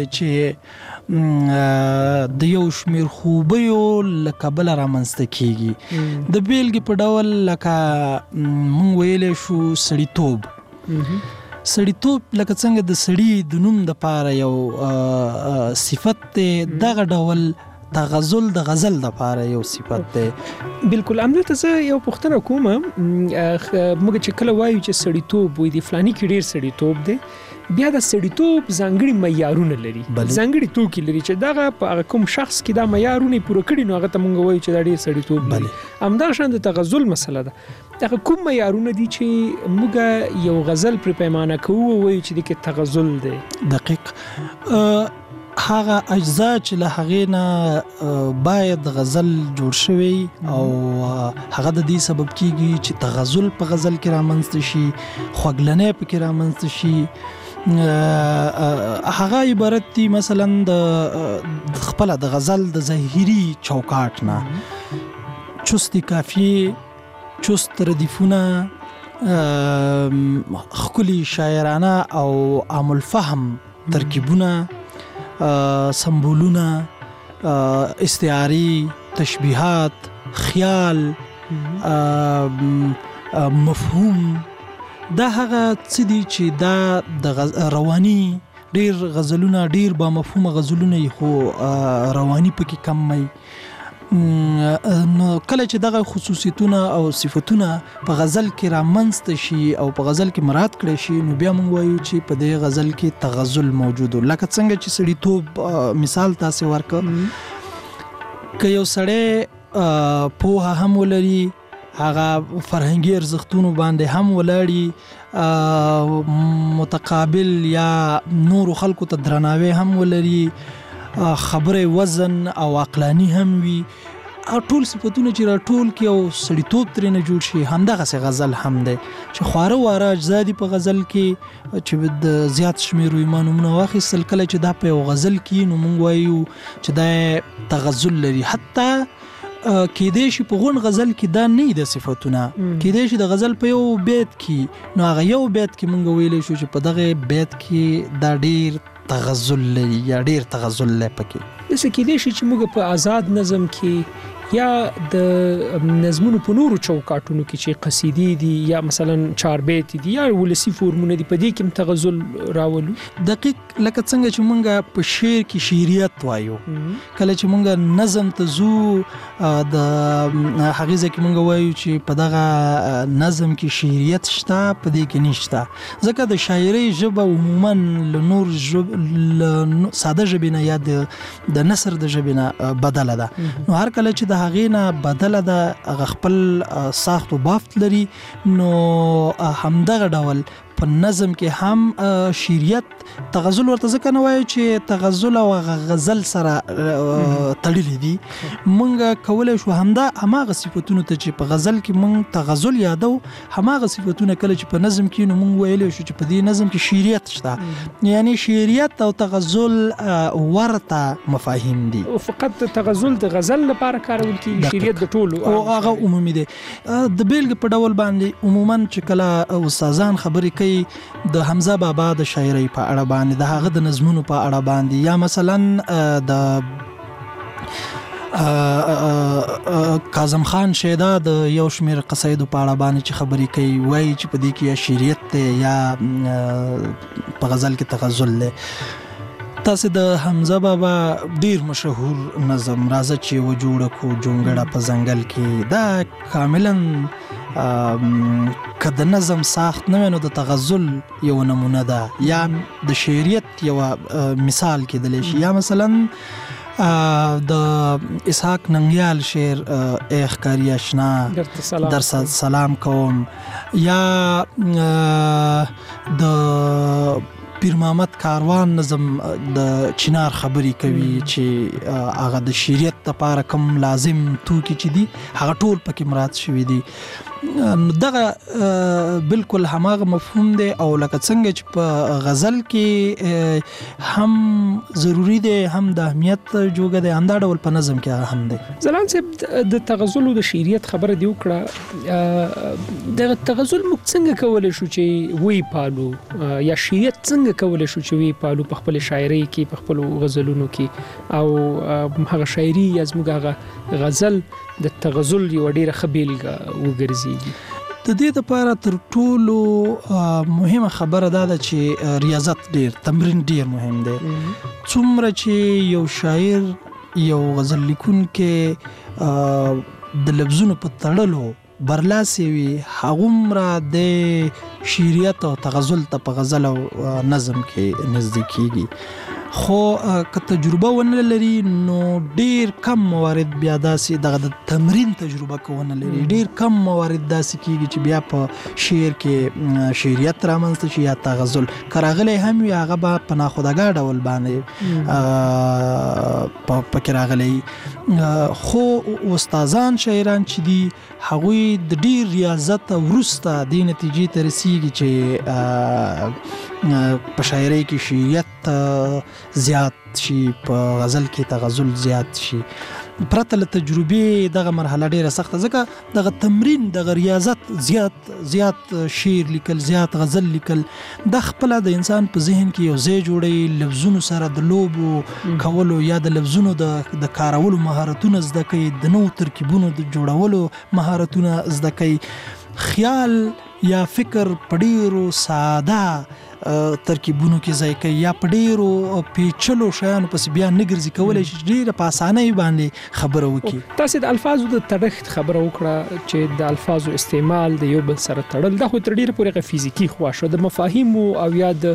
چې د یو شمیر خوبیو له کبله رامنځته کیږي. د بیلګې په ډول لکه مونږ ویلی شو سړیتوب. سړیتوب لکه څنګه د سړي د نوم دپاره یو صفت دی، دغه ډول تغزل د غزل دپاره یو صفت دی. بالکل. همدلته زه یو پوښتنه کوم، موږ چې کله وایو چې سړیتوب وایي د فلاني کې ډېر سړیتوب دی، بیا د سړیتوب ځانګړي معیارونه لري، ځانګړي توکي لري چې دغه په هغه کوم شخص کې دا معیارونه پوره کړي نو هغه ته موږ وایو چې دا ډېر سړیتوب لري. همدغه شان د تغزل مسله ده، دغه کوم معیارونه دي چې موږ یو غزل پر پیمانه کوو او وایو چې د کې تغزل دی؟ دقیق. هغه اجزا چې له هغې نه باید غزل جوړ شوی او هغه د دې سبب کیږي چې تغزل په غزل کې رامنځته شي، خوږلنۍ پکې رامنځته شي. هغه عبارت دي مثلا د خپله د غزل د ظاهري چوکاټ نه، چست قافیې، چست ردیفونه، ښکلي شاعرانه او عام الفهم ترکیبونه، سمبولونه، استعاری، تشبیهات، خیال، مفهوم، دا هغه څه دي چې دا د رواني ډیر غزلونه، ډیر با مفهوم غزلونه خو رواني پکې کم وي. نو کله چې دغه خصوصیتونه او صفتونه په غزل کې رامنځته شي او په غزل کې مراعات کړي شي، نو بیا موږ وایو چې په دې غزل کې تغزل موجود و. لکه څنګه چې سړیتوب مثال تاسې ورکړ، که یو سړی پوهه هم ولري، هغه فرهنګي ارزښتونو باندې هم ولاړی، متقابل یا نور خلکو ته درناوی هم ولري، خبره وزن او عقلانی هم وي. ټول صفاتونه چې راټول کې او سړیتوب ترې نه جوړ شي، همدغه سه غزل هم دی چې خواره واره اجزا دي په غزل کې چې د زیات شمېر ایمانونه واخیستل. کله چې دا په یو غزل کې نو موږ وایو چې دا تغزل لري. حتی کېدای شي په غون غزل کې دا نه د صفاتونه، کېدای شي د غزل په یو بیت کې نو هغه یو بیت کې موږ ویلی شو چې په دغه بیت کې دا ډیر تغزل لري یا ډیر تغزل لري پکې. داسې کېدای شي چې موږ په آزاد نظم کې یا د نظمونو په نورو چوکاټونو کې چې قصیدې دي یا مثلا چاربیت دي یا ولسی فورمونه دي، په دې کې تغزل راولو. دقیق لکه څنګه چې مونږ په شعر کې شعریت وایو، کله چې مونږ نظم ته زو د هغه ځکه مونږ وایو چې په دغه نظم کې شعریت شته، په دې کې نشته. ځکه د شاعرۍ ژبه عموما له نور ساده ژبې نه یا د نثر د ژبې نه بدله ده. نو هر کله چې د هغې نه بدله ده، هغه خپل ساخت و بافت لري، نو همدغه ډول په نظم کې هم شعریت تغزل ورته ځکه نه وایو چې تغزل او غزل سره تړلي دي. مونږ کولی شو هماغه صفتونه ته چې په غزل کې مونږ تغزل یادو، هماغه صفتونه کله چې په نظم کې نو مونږ ویلی شو چې په دې نظم کې شعریت شته. یعنی شعریت او تغزل ورته مفاهیم دي. فقط تغزل د غزل لپاره کارول کېږي، شعریت د ټولو او هغه عمومي دی. د بیلګې په ډول باندې عموما چې کله استادان خبرې کوي د حمزه بابا د شاعرۍ په اړه باندې، د هغه د نظمونو په اړه باندې، یا مثلا د کاظم خان شیدا د یو شمېر قصایدو په اړه باندې چې خبرې کوي، وایي چې په دې کې یا شعریت دی یا په غزل کې تغزل دی. تاسو د حمزه بابا ډیر مشهور نظم راځه چې و جوړه کو جونګړه په ځنګل کې، دا کاملا که د نظم ساخت نه وي نو د تغزل یو نمونه ده یا د شعریت یو مثال کېدلی شي. یا مثلا د اسحاق ننګیال شعر ای ښکاري اشنا در سلام کوم، یا د پیر محمد کاروان نظم د چنار خبرې کوي چې هغه د شعریت لپاره کوم لازم توکي چې دي هغه ټول پکې مراد شوي دي. دغه بالکل هماغه مفهوم دی. او لکه څنګه چې په غزل کې هم ضروری دی هم د اهمیت جوګه دی، همدا ډول په نظم کې هم دی. زلان صاحب د تغزل او د شعریت خبره دی وکړه، د تغزل موږ څنګه کولی شو چې وی پالو یا شعریت څنګه کولی شو چې وی پالو په خپل شاعرۍ کې، په خپل غزلونو کې، او هغه شاعري یا زموږ هغه غزل د تغزل یو ډیره ښه بیلګه وګرځېږي. د دې لپاره تر ټولو مهمه خبره دا ده چې ریاضت ډیر، تمرین ډیر مهم دی. څومره چې یو شاعر یو غزل لیکونکی د لفظونو په تړلو برلاسي وي، هغومره د شعریت او تغزل ته په غزل او نظم کې نزدیکیږي. خو که تجربه ونه لري نو ډیر کم موارد بیا داسې دغه د تمرین تجربه کوونه لري، ډیر کم موارد داسې کیږي چې بیا په شعر کې شعریت رامنځته شي یا تغزل کراغلی هم وي، هغه به په ناخودآګاه ډول باندې پکې راغلی. خو استادان شاعران چې دي هغوی د ډیر ریاضت وروسته دې نتیجې ته رسیږي چې په شاعرۍ کې شعریت زیات شي، په غزل کې تغزل زیات شي. پرته له تجربې دغه مرحله ډیره سخته، ځکه دغه تمرین دغه ریاضت زیات شعر لیکل، زیات غزل لیکل، د خپل د انسان په ذهن کې یو ځای جوړي، لفظونو سره د لوبو کولو یا د لفظونو د کارولو مهارتونه زده کوي، د نوو ترکیبونو د جوړولو مهارتونه زده کوي. خیال یا فکر په ډیرو ساده ترکیبونو کې ځای کوي یا په ډیرو پیچلو شیانو پسې بیا نه ګرځي، کولی شي ډیره په اسانۍ باندې خبره وکړي. تاسې د الفاظو د تړښت خبره وکړه چې د الفاظو استعمال د یو بل سره تړل، دا خو تر ډیره پورې فزیکي خوا شو، د مفاهیمو او یا د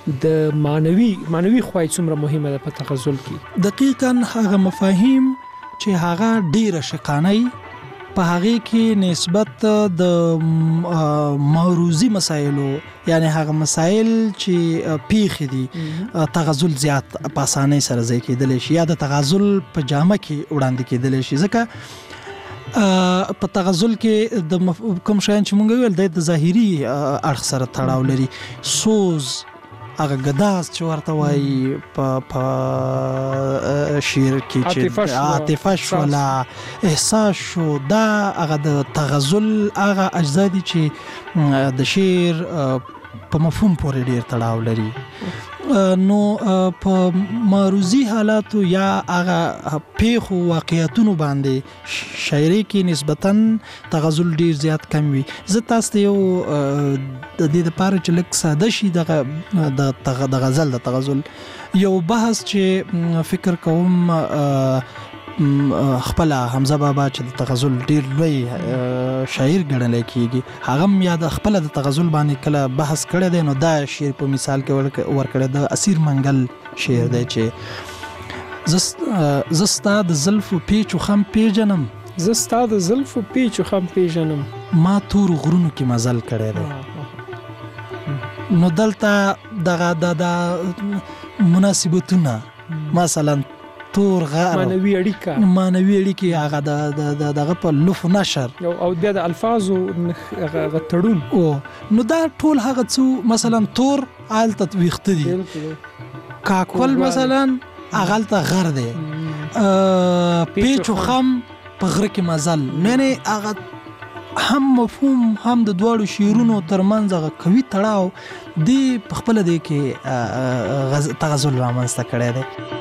معنوي خوا څومره مهمه ده په تغزل کې. دقیقاً هغه مفاهیم چې هغه ډیره شقانۍ په هغه کې نسبت د موروثي مسایلو یعنی هغه مسایل چې پیښ دي تغزل زیات په اسانۍ سره ځای کېدل شي یا د تغزل په جامه کې وړاندې کېدل شي ځکه په تغزل کې د کوم شیان چې مونږ ویل د ظاهري اړخ سره تړاو لري سوز هغه غداس چې ورته وایي په شعر کې چې عاطفه شولا احساس شو دا هغه د تغزل هغه اجزا دي چې د شعر په مفهوم پورې ډیر تړاو لري نو په معروضي حالاتو یا هغه پیښو واقعیتونو باندې شاعري کې نسبتاً تغزل ډیر زیات کم وي زه تاسو ته یو د دې لپاره چې لږ ساده شي د غزل د تغزل یو بحث چې فکر کوم خپل حمزه بابا چې د تغزل ډیر لوی شاعر ګڼل کېږي هغه یا د خپل د تغزل باندې کله بحث کړی دی نو دا شعر په مثال کې ورکړی د اسیر منګل شعر دی چې زستا د زلفو پیچو خم پیژنم زستا د زلفو پیچو خم پیژنم ما تور غرونو کې مزل کړی دی نو دلته د مناسبتونه مثلا تور غار مانوي اړیکه هغه دغه په لوف نشر او بیا د الفاظو غتړون او نو دا ټول هغه څو مثلا تور آل تطبیقت دي کاکول مثلا اغلطه غر دی پیچو خم په غره کې مزل نه هغه هم مفهوم هم د دوړو شیرونو ترمنځ هغه قوي تړاو دی په خپل دی کې تغزل رامنځته کړی دی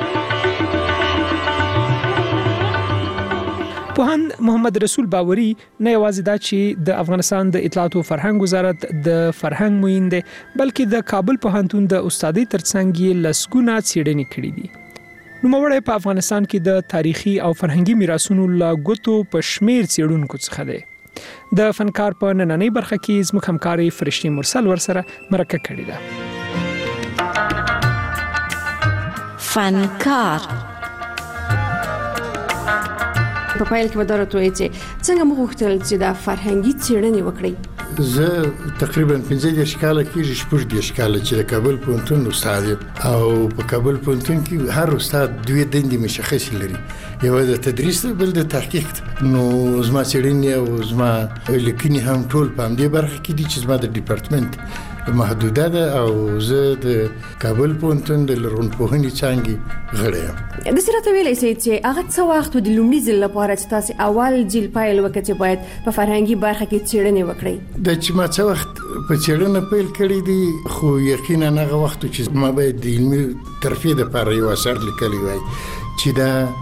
پوهاند محمد رسول باوري نه یوازې دا چې د افغانستان د اطلاعات او فرهنګ وزارت د فرهنګ معین دی بلکې د کابل پوهنتون د استادۍ ترڅنګ یې لسګونه څېړنې کړې دي نوموړی په افغانستان کې د تاریخي او فرهنګي میراثونو لا ګوتو په شمیر څېړونکو څخه دی د فنکار په نننۍ برخه کې زموږ همکاري فرشتي مرسل ورسره مرکه کړې ده فنکار په پایل کې ودرته وایي چې څنګه موږ غوښتل چې دا فرهنګي څېړنې وکړي زه تقریبا 15 کاله کېږي شپږ کاله چې د کابل پوهنتون استاد او په کابل پوهنتون کې هر استاد دوه دندې مشخصې لري یو د تدریس بل د تحقیق نو زما څېړنې او زما لیکنې هم ټول په همدې برخه کې دي چې زما د ډیپارټمنټ محدوده ده او زه د کابل پوهنتون د لرغونپوهنې څانګې غړی یم د سره ویلای شي چې هغه څه وخت د لومړي ځل لپاره چې تاسو اول جیل پیل وکړئ چې باید په فرهنګي برخه کې څېړنې وکړئ د چې ما څه وخت په څېړنه پیل کړی دی خو یقینا هغه وخت چې ما باید د علمي ترفیع لپاره یو اثر لیکلی وای چې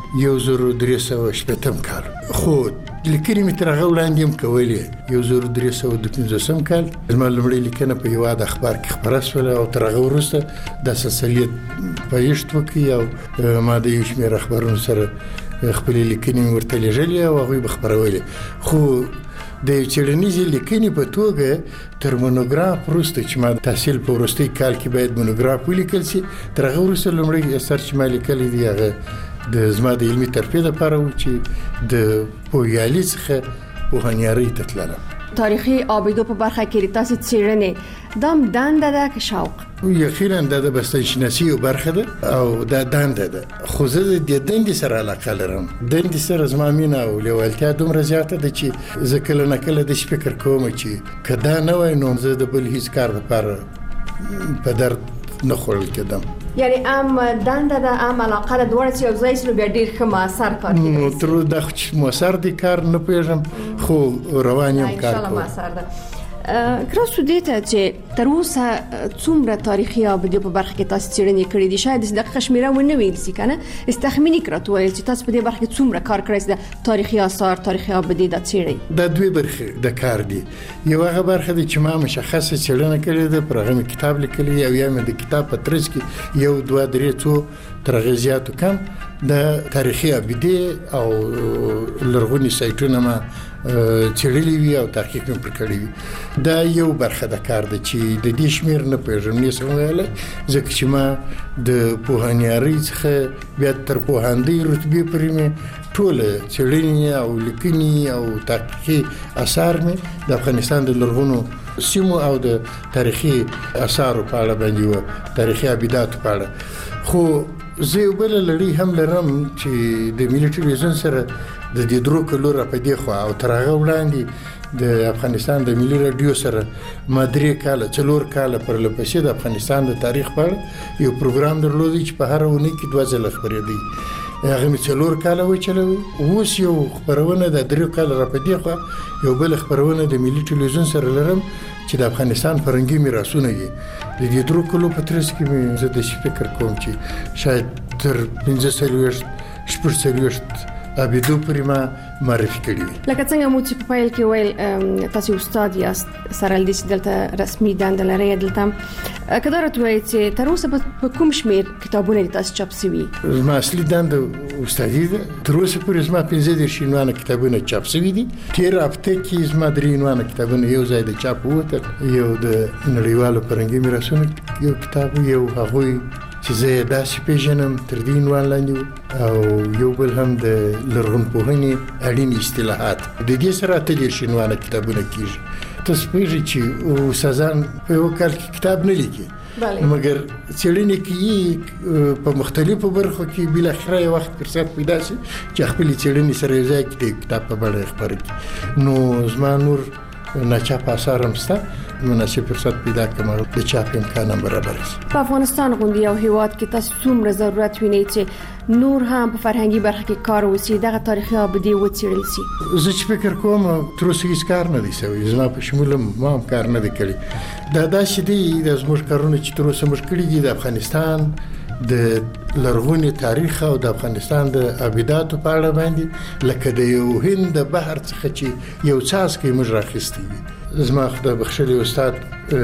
دا 1380 کال خو لیکنې مې تر هغه وړاندې هم کولې 1315 کال زما لومړی لیکنه په یو د اخبار کې خبره شوه او تر هغه وروسته د سلسله پېشت وکي او ما د یو شمېر اخبارونو سره خپل لیکنې ورته لېږلې او هغه به خبرولې خو د چړنیزې لیکنې په توګه تر مونوګراف وروسته چې ما تحصیل په وروستي کال کې باید مونوګراف ولیکل شي تر هغه وروسته لومړی اثر چې ما لیکلی دی هغه د زما د علمي ترفیع لپاره و چې د پوهیالي څخه پوهنیارۍ ته تللم تاریخي آبیدو په برخه کې تاسو څېړنې دام دنده ده که شوق یقینا د بستانشناسي یو برخه ده او دا دنده ده خو زه د دندې سره علاقه لرم دندې سره زما مینه او لیوالتیا دومره زیاته ده چې زه کله نه کله د فکر کوم چې که دا نه وای نو زه د بل هیڅ کار لپاره په درد نه خوړل کېدم یعنی دنده ده علاقه ده دوړه چې یو ځای شي بیا ډېر ښه مؤثر کار کوي نو تر دا مؤثر دي کار نه پوهېږم خو روان یم کار کوم مؤثر ده کراسو دیته چې تر اوسه څومره تاریخي آبادی په برخه کې تاسو څېړنې کړې دي شاید د دقیقه شمیره ونه ویل شي کنه استخمینی کړو ویل چې تاسو په دې برخه کې څومره کار کړی د تاریخي آثار تاریخي آبادی د څېړنې د دوه برخې د کار دي یو هغه برخه دي چې ما مشخصه څېړنه کړې ده پر هغه کتاب لیکلی او یا مې د کتاب په ترڅ کې یو دوه درې څو تر غزياتو کم د تاریخي آبادی او لرغونی سایټونه ما څېړلي وي او تحقیق هم پرې کړی وي. دا یو برخه د کار ده چې د دې شمېر نه پوهېږم نشم ویلی ځکه چې ما د پوهنیارۍ څخه بیا تر پوهاندۍ رتبې پورې مې ټوله څېړنې او لیکنې او تحقیقي اثار مې د افغانستان د لرغونو سیمو او د تاریخي اثارو په اړه باندې و تاریخي ابداتو په اړه. خو زه یو بله لړۍ هم لرم چې د ملي ټلویزیون سره د دې 3 کلو را په دې خوا او تر هغه وړاندې د افغانستان د ملي رادیو سره ما 3 کاله 4 کاله پر لپسې د افغانستان د تاریخ په اړه یو پروګرام درلودی چې په هر اونۍ کې 2 ځله خپرېدی. هغه مې 4 کاله وچلوي. اوس یو خبرونه د 3 کاله را په دې خوا یو بل خبرونه د ملي ټلویزیون سره لرم چې د افغانستان فرهنګي میراثونه دي. د دې 3 کلو په ترڅ کې مې زه د فکر کوم چې شاید تر 15 ابیدو پرې ما معرفي کړی وي. لکه څنګه مو چې په پیل کې ویل تاسو استاد یاست سره ل دې چې دلته رسمي دنده لرئ دلته کله راته وایي چې تر اوسه په کوم شمېر کتابونه تاسو چاپ شوي؟ زما اصلي دنده استادي ده. تر اوسه پورې زما 15 عنوانه کتابونه چاپ شوي دي. تیر هفته کې زما 3 عنوانه کتابونه یو ځای د چاپ ووتل. یو د نړیوالو فرهنګي میراثونو یو کتاب یو هغوی چې زه داسې پیژنم تر دې عنوان لاندې او یو بل هم د لرغونپوهنې اړین اصطلاحات. د دې سره 30 عنوانه کتابونه کېږي. تاسو پوهېږئ چې استادان په یو کال کې کتاب نه لیکي مګر څېړنې کوي په مختلفو برخو کې بالاخره یو وخت فرصت پیدا شي چې خپلې څېړنې سره یو ځای کړي کتاب په بڼه خپاره کړي. نو زما نور ناچاپ اثار هم شته مناسب فرصت پیدا کړم د چاپ امکان هم برابر شي. په افغانستان غوندې یو هیواد کې تاسو څومره ضرورت وینئ چې نور هم په فرهنګي برخه کې کار وشي دغه تاریخي ابدي وڅېړل شي؟ زه چې فکر کوم تر اوسه هیڅ کار نه دی شوی. زما په شمول ما هم کار نه دی کړی. دا داسې دی د زموږ کارونه چې تر اوسه موږ کړي دي د افغانستان د لرغوني تاریخ او د افغانستان د ابداتو په اړه باندې لکه د یو هند د بحر څخه چې یو څاڅکی موږ راخیستی وي. زما خدای بخښلی استاد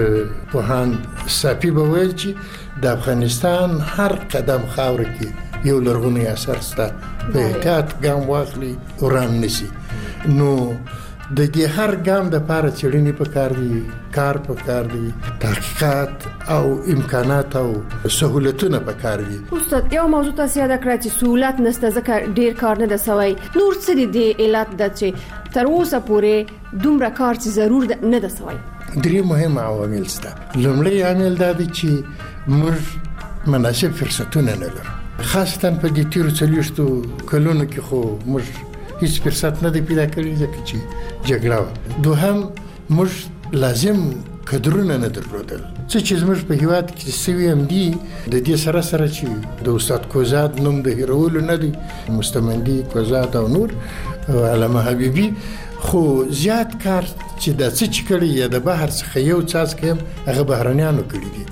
پوهاند صافي به ویل چې د افغانستان هر قدم خاوره کې یو لرغونی اثر شته په احتیاط ګام واخلي وران نشي. نو د دې هر ګام د پاره څېړنې پکار دي کار پکار دي تحقیقات او امکانات او سہولتونه پکار دي. استاد یو موضوع تاسو یاد کړئ چې سہولت نشته ځکه ډیر کار نه د سوي نور څه دي علت د چې تر اوسه پورې دومره کار چې ضرور نه د سوي. 3 مهم عوامل شته. لومړی عامل دا دی چې موږ مناسب فرصتونه نه لرو خاصتا په دې تیرو 40 کلونو کې خو موږ هیڅ فرصت نه دی پیدا کړی ځکه چې جګړه وه. دوهم موږ لازم کدرونه نه درلودل څه چې زموږ په هیواد کې سوي هم دي. د دې سره سره چې د استاد کوزاد نوم د هیرولو نه دی مستمندي کوزاد او نور علامه حبیبي خو زیات کار چې د څه چې کړی یا د بهر څخه یو څاڅکی هغه بهرنیانو کړی دي.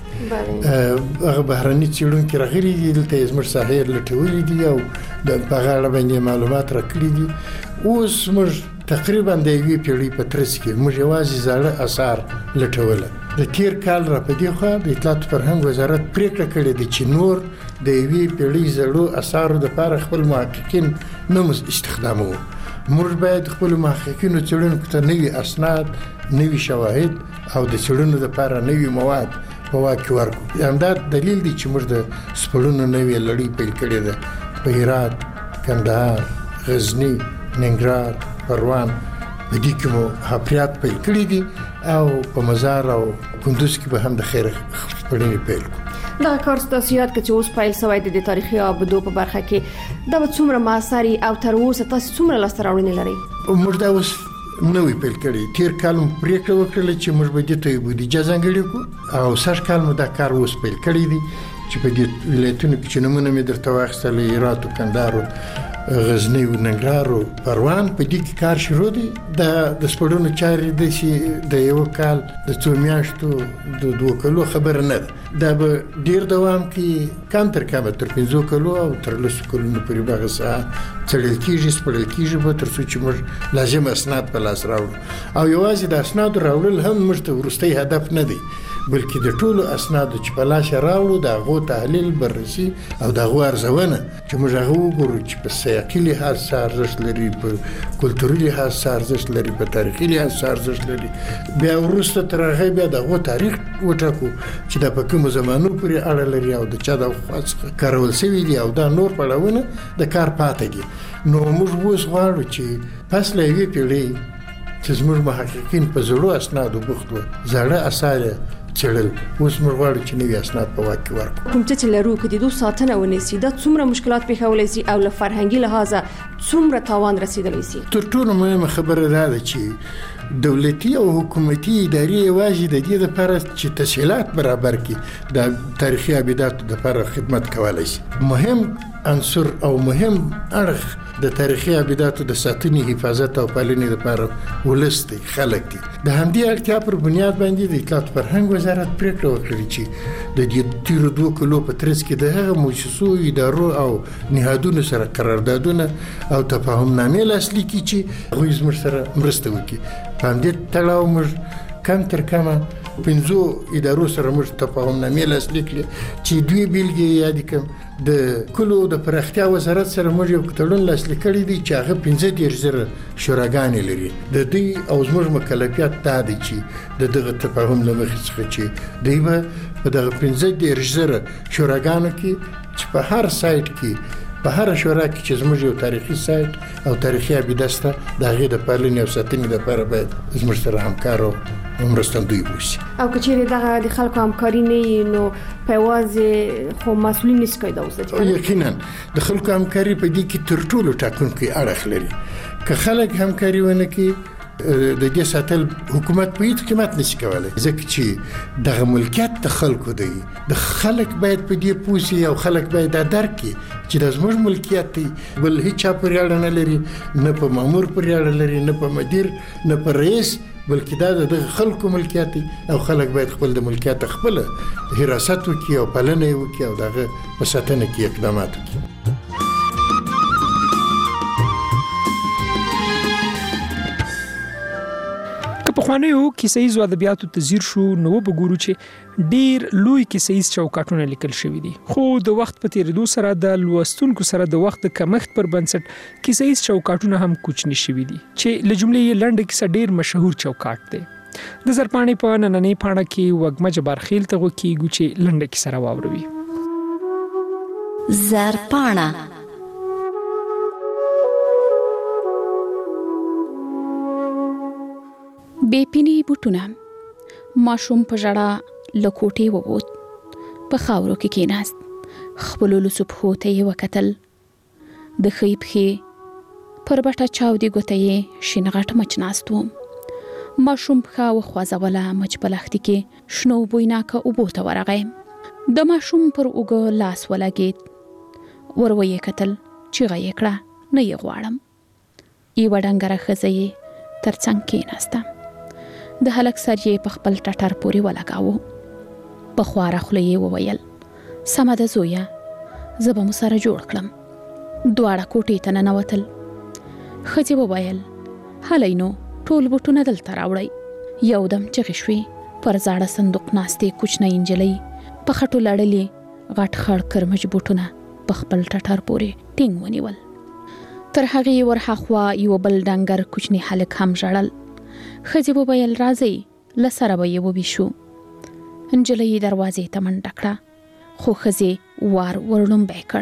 هغه بهرني څېړونکي راغلي دي دلته زموږ ساحې لټولي دي او د هغه اړه باندې معلومات راکړي دي. اوس موږ تقریبا د یوې پیړۍ په ترڅ کې موږ یوازې زاړه اثار لټوله. د تیر کال را په دې خوا د اطلاعات فرهنګ وزارت پریکړه کړې ده چې نور د یوې پیړۍ زړو اثارو دپاره خپل محققین نه استخداموو. موږ باید خپل محققینو څېړونکو ته نوي اسناد نوي شواهد او د څېړنو دپاره نوي مواد په واک کې ورکړو. همدا دلیل دی چې موږ د سپړنو نوې لړۍ پیل کړې ده په هرات کندهار غزني ننګرهار پروان په دې کې مو حفریات پیل کړي دي او په مزار او کندوز کې به هم د خیر خپرونې پیل کړو. دا کار ستاسو یاد کړئ چې اوس پیل شوی د تاریخي ابدو په برخه کې دا به څومره معاصري او تر اوسه تاسو څومره لاسته راوړنې لرئ؟ موږ دا اوس نوې پیل کړی. تیر کال مو پریکړه وکړه چې موږ به دې ته بودیجه ځانګړې کړو او سږ کال مو دا کار اوس پیل کړی دی چې په دې ولایتونو کې چې نمونه مې درته واخیستل هرات او کندهار غزنی او ننګرهار او پروان په دې کې کار شروع دی. د سپړونو چارې د یو کال د 2 میاشتو د 2 کلو خبره نه ده. دا به ډیر دوام کوي کم تر کمه تر 5 کلو او تر 10 کلونو پورې به هغه څېړل کېږي سپړل کېږي به تر څو چې موږ لازم اسناد په لاس راوړو او یوازې د اسنادو راوړل هم موږ ته وروستی هدف نه دی. بلکې د ټولو اسنادو چې په لاس راوړو د هغو تحلیل بررسي او د هغو ارزونه چې موږ هغه وګورو چې په سیاقي لحاظ څه ارزښت لري، په کلتوري لحاظ څه ارزښت لري، په تاریخي لحاظ څه ارزښت لري، بیا وروسته تر هغه بیا د هغو تاریخ وټاکو چې دا په کومو زمانو پورې اړه لري او د چا د خوا څخه کارول شوي دي او دا نور پړاوونه د کار پاتې دي. نو موږ اوس غواړو چې پس له یوې پیړۍ چې زموږ محققین په زړو اسنادو بوخت وو، زاړه اثار څېړل، اوس موږ غواړو چې نوي اسناد په واک کې ورکړو. کوم چې لرو که د دوی ساتنه ونیسي دا څومره مشکلات پیښولی شي او له فرهنګي لحاظه څومره تاوان رسیدلی شي؟ تر ټولو مهمه خبره دا ده چې دولتي او حکومتي ادارې یوازې د دې لپاره چې تسهیلات برابر کړي د تاریخي ابداتو لپاره خدمت کولی شي. مهم عنصر او مهم اړخ د تاریخي ابداتو د ساتنې، حفاظت او پالنې لپاره ولس دی، خلک دي. د همدې اړتیا پر بنیاد باندې د اطلاعات فرهنګ وزارت پریکړه وکړه چې د دې تیرو 2 کلو په ترڅ کې د هغه مؤسسو، ادارو او نهادونو سره قراردادونه او تفاهمنامې لاسلیک کړي چې هغوی زموږ سره مرسته وکړي. په همدې تړاو موږ کم تر کمه 5 ادارو سره موږ تفاهمنامې لاسلیک کړې چې 2 بیلګې یاد کړم. د کلو د پراختیا وزارت سره موږ یو تړون لاسلیک کړی دی چې هغه 15,000 شوراګانې لري. د دوی او زموږ مکلفیت دا دی چې دغه تفاهم له مخې څخه چې دوی به په دغه 15,000 شوراګانو کې چې په هر سایت کې په هر شورا کې چې زموږ یو تاریخي سایت او تاریخي ابدات شته د هغې د پالنې او ساتنې لپاره باید زموږ سره همکار او مرستندوی وشي. او که چیرې دغه د خلکو همکاري نه وي نو په یوازې خو مسؤلین نشي کولای دا وساتي. یقینا د خلکو همکاري په دې کې تر ټولو ټاکونکی اړخ لري. که خلک همکاري ونه کړي د دې ساتل حکومت په هیڅ قیمت نشي کولای، ځکه چې دغه ملکیت د خلکو دی. د خلک باید په دې پوه شي او خلک باید دا درک کړي چې دا زموږ ملکیت دی، بل هیڅ چا پورې اړه نه لري، نه په مامور پورې اړه لري، نه په مدیر، نه په رئیس، بلکې دا د خلکو ملکیت دی او خلک باید خپل د ملکیت خپل حراست وکړي او پالنه یې وکړي او دغه په ساتنه کې اقدامات وکړي. پخوانیو کیسه ییزو ادبیاتو ته ځیر شو نو وګورو چې ډیر لوی کیسه ییز چوکاټونه لیکل شوي دي، خو د وخت په تیریدو سره د لوستونکو سره د وخت د کمښت پر بنسټ کیسه ییز چوکاټونه هم کوچني شوي دي چې له جملې یې لنډه کیسه ډیر مشهور چوکاټ دی. د زرپاڼې په نننۍ پاڼه کې وږمه جبارخیل ته غوږ چې لنډه کیسه راواوروي. زرپاڼه بیپینی بوټونه. ماشوم په ژړا له کوټې ووت، په خاورو کې کېناست، خپلو لوڅو پښو ته یې وکتل. د ښۍ پښې پر بټه چاودې ګوته یې شین غټ مچ ناست و. ماشوم پښه وخوځوله، مچ په لښتې کې شنو بویناکه اوبو ته ورغی. د ماشوم پر اوږه لاس ولګېد، ور ویې کتل، چیغه یې کړه، نه یې غواړم. یوه ډنګره ښځه یې تر څنګ کېناسته. د هلک سر یې په خپل ټټر پورې ولګاوه. په خواره خوله یې وویل، سمه ده زویه، زه به مو سره جوړ کړم. دواړه کوټې ته ننوتل. ښځې وویل، هلئ نو ټول بوټونه دلته راوړئ. یودم چغې شوې. پر زاړه صندوق ناستې کوچنۍ نجلۍ په خټو لړلې غټ خړ کرمچ بوټونه په خپل ټټر پورې ټینګ ونیول. تر هغې ورهاخوا یو بل ډنګر کوچني هلک هم ژړل. ښځې وویل، راځئ له سره به یې وویشو. نجلۍ دروازې ته منډه کړه، خو ښځې وار ورړومبی کړ.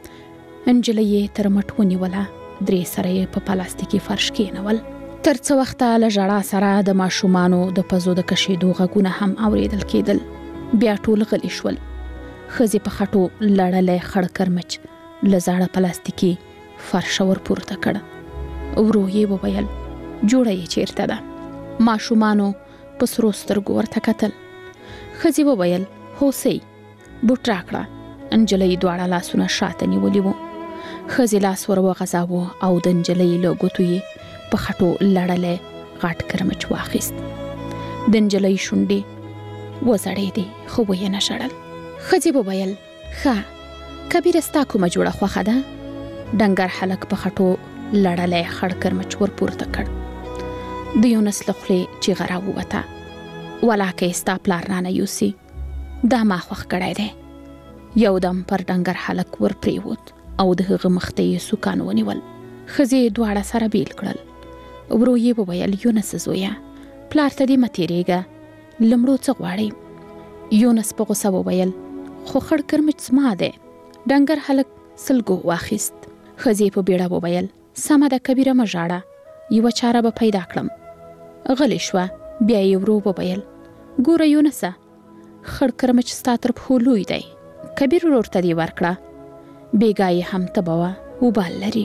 نجلۍ یې تر مټ ونیوله، درې سره یې په پلاستیکي فرش کېنول. تر څه وخته له ژړا سره د ماشومانو د پزو د کشېدو غږونه هم اوریدل کېدل. بیا ټول غلي شول. ښځې په خټو لړلی خړ کرمچ له زاړه پلاستیکي فرشه ور پورته کړ. ورو یې وویل، جوړه یې چیرته ده؟ ماشومانو په سرو سترګو ورته کتل. ښځې وویل، هوسۍ، بوټ راکړه. نجلۍ دواړه لاسونه شاته نیولي وو. ښځې لاس ور وغځاوه او د نجلۍ له ګوتو یې په خټو لړلی غټ کرمچ واخیست. د نجلۍ شونډې وځړېدې، خو ویې نه ژړل. ښځې وویل، ښه، کبیره ستا کومه جوړه خوښه ده؟ ډنګر هلک په خټو لړلی خړ کرمچ ور پورته کړ. د یونس له خولې چیغه راووته، ولاکه ستا پلار رانه یوسي دا ما خوښ کړی دی. یو دم پر ډنګر هلک ور پریوت او د هغه مخ ته یې سوکان ونیول. ښځې دواړه سره بیل کړل. ورو یې وویل یونس زویه پلار ته دې مه تېرېږه، له مړو څه غواړې؟ یونس په غوسه وویل خو خړ کرمچ زما دی. ډنګر هلک سلګو واخیست. ښځې په بیړه وویل سمه ده کبیره مه ژاړه، یوه چاره به پیدا کړم. غلې شوه. بیا یې ورو وویل ګوره یونسه خړ کرمچ ستا تر پښو لوی دی، کبیر ورور ته دې ورکړه، بېګا یې هم تبه وه وبال لري.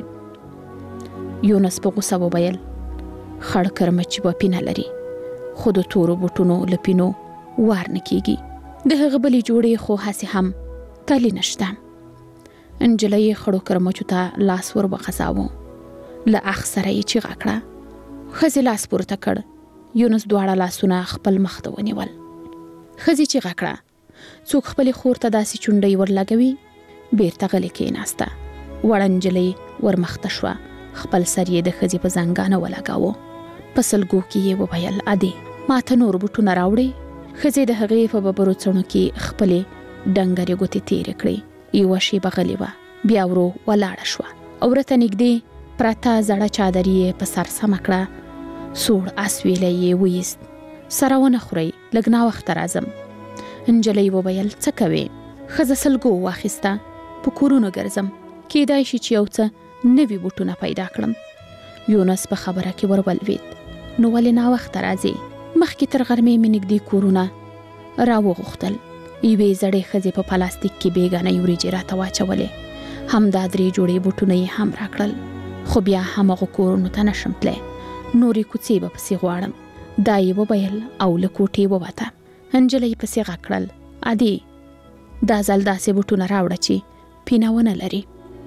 یونس په غوسه وویل خړ کرمچ به پینه لري خو د تورو بوټونو له پینو وار نه کېږي. د هغه بلې جوړې خو هسې هم تلې نشته. نجلۍ خړو کرمچو ته لاس ور وغځاوه. له اخ سره یې چیغه کړه. ښځې لاس پورته کړ. یونس دواړه لاسونه خپل مخ ته ونیول. ښځې چیغه کړه څوک خپلې خور ته داسې چونډۍ ورلګوي؟ بیرته غلې کېناسته. وړه نجلۍ ورمخته شوه. خپل سر یې د ښځې په زنګانه ولګاوه. په سلګو کې یې وویل ادې ما ته نور بوټونه راوړې؟ ښځې د هغې په ببرو څڼو کې خپلې ډنګرې ګوتې تېرې کړې. یوه شېبه غلې وه. بیا ورو ولاړه شوه. ورته نږدې پرته زړه چادري یې په سر سمه کړه. سوړ اسویلی یې ویست. سره ونه خورئ لږ ناوخته راځم. نجلۍ وویل څه کوې؟ ښځه سلګو واخیسته. په کورونو ګرځم، کېدای شي چې یو څه نوي بوټونه پیدا کړم. یونس په خبره کې ورولوید. نو ولې ناوخته راځې؟ مخکې تر غرمې مې نږدې کورونه راوغوښتل. یوې زړې ښځې په پلاستیک کې بېګانۍ وریجې راته واچولې. همدا 3 جوړې بوټونه یې هم راکړل. خو بیا همغو کورونو ته نشم تلی، نورې کوڅې به پسې غواړم. دا یې وویل او له کوټې ووته. نجلۍ پسې غږ کړل ادې دا ځل داسې بوټونه راوړه چې پینه ونه لري.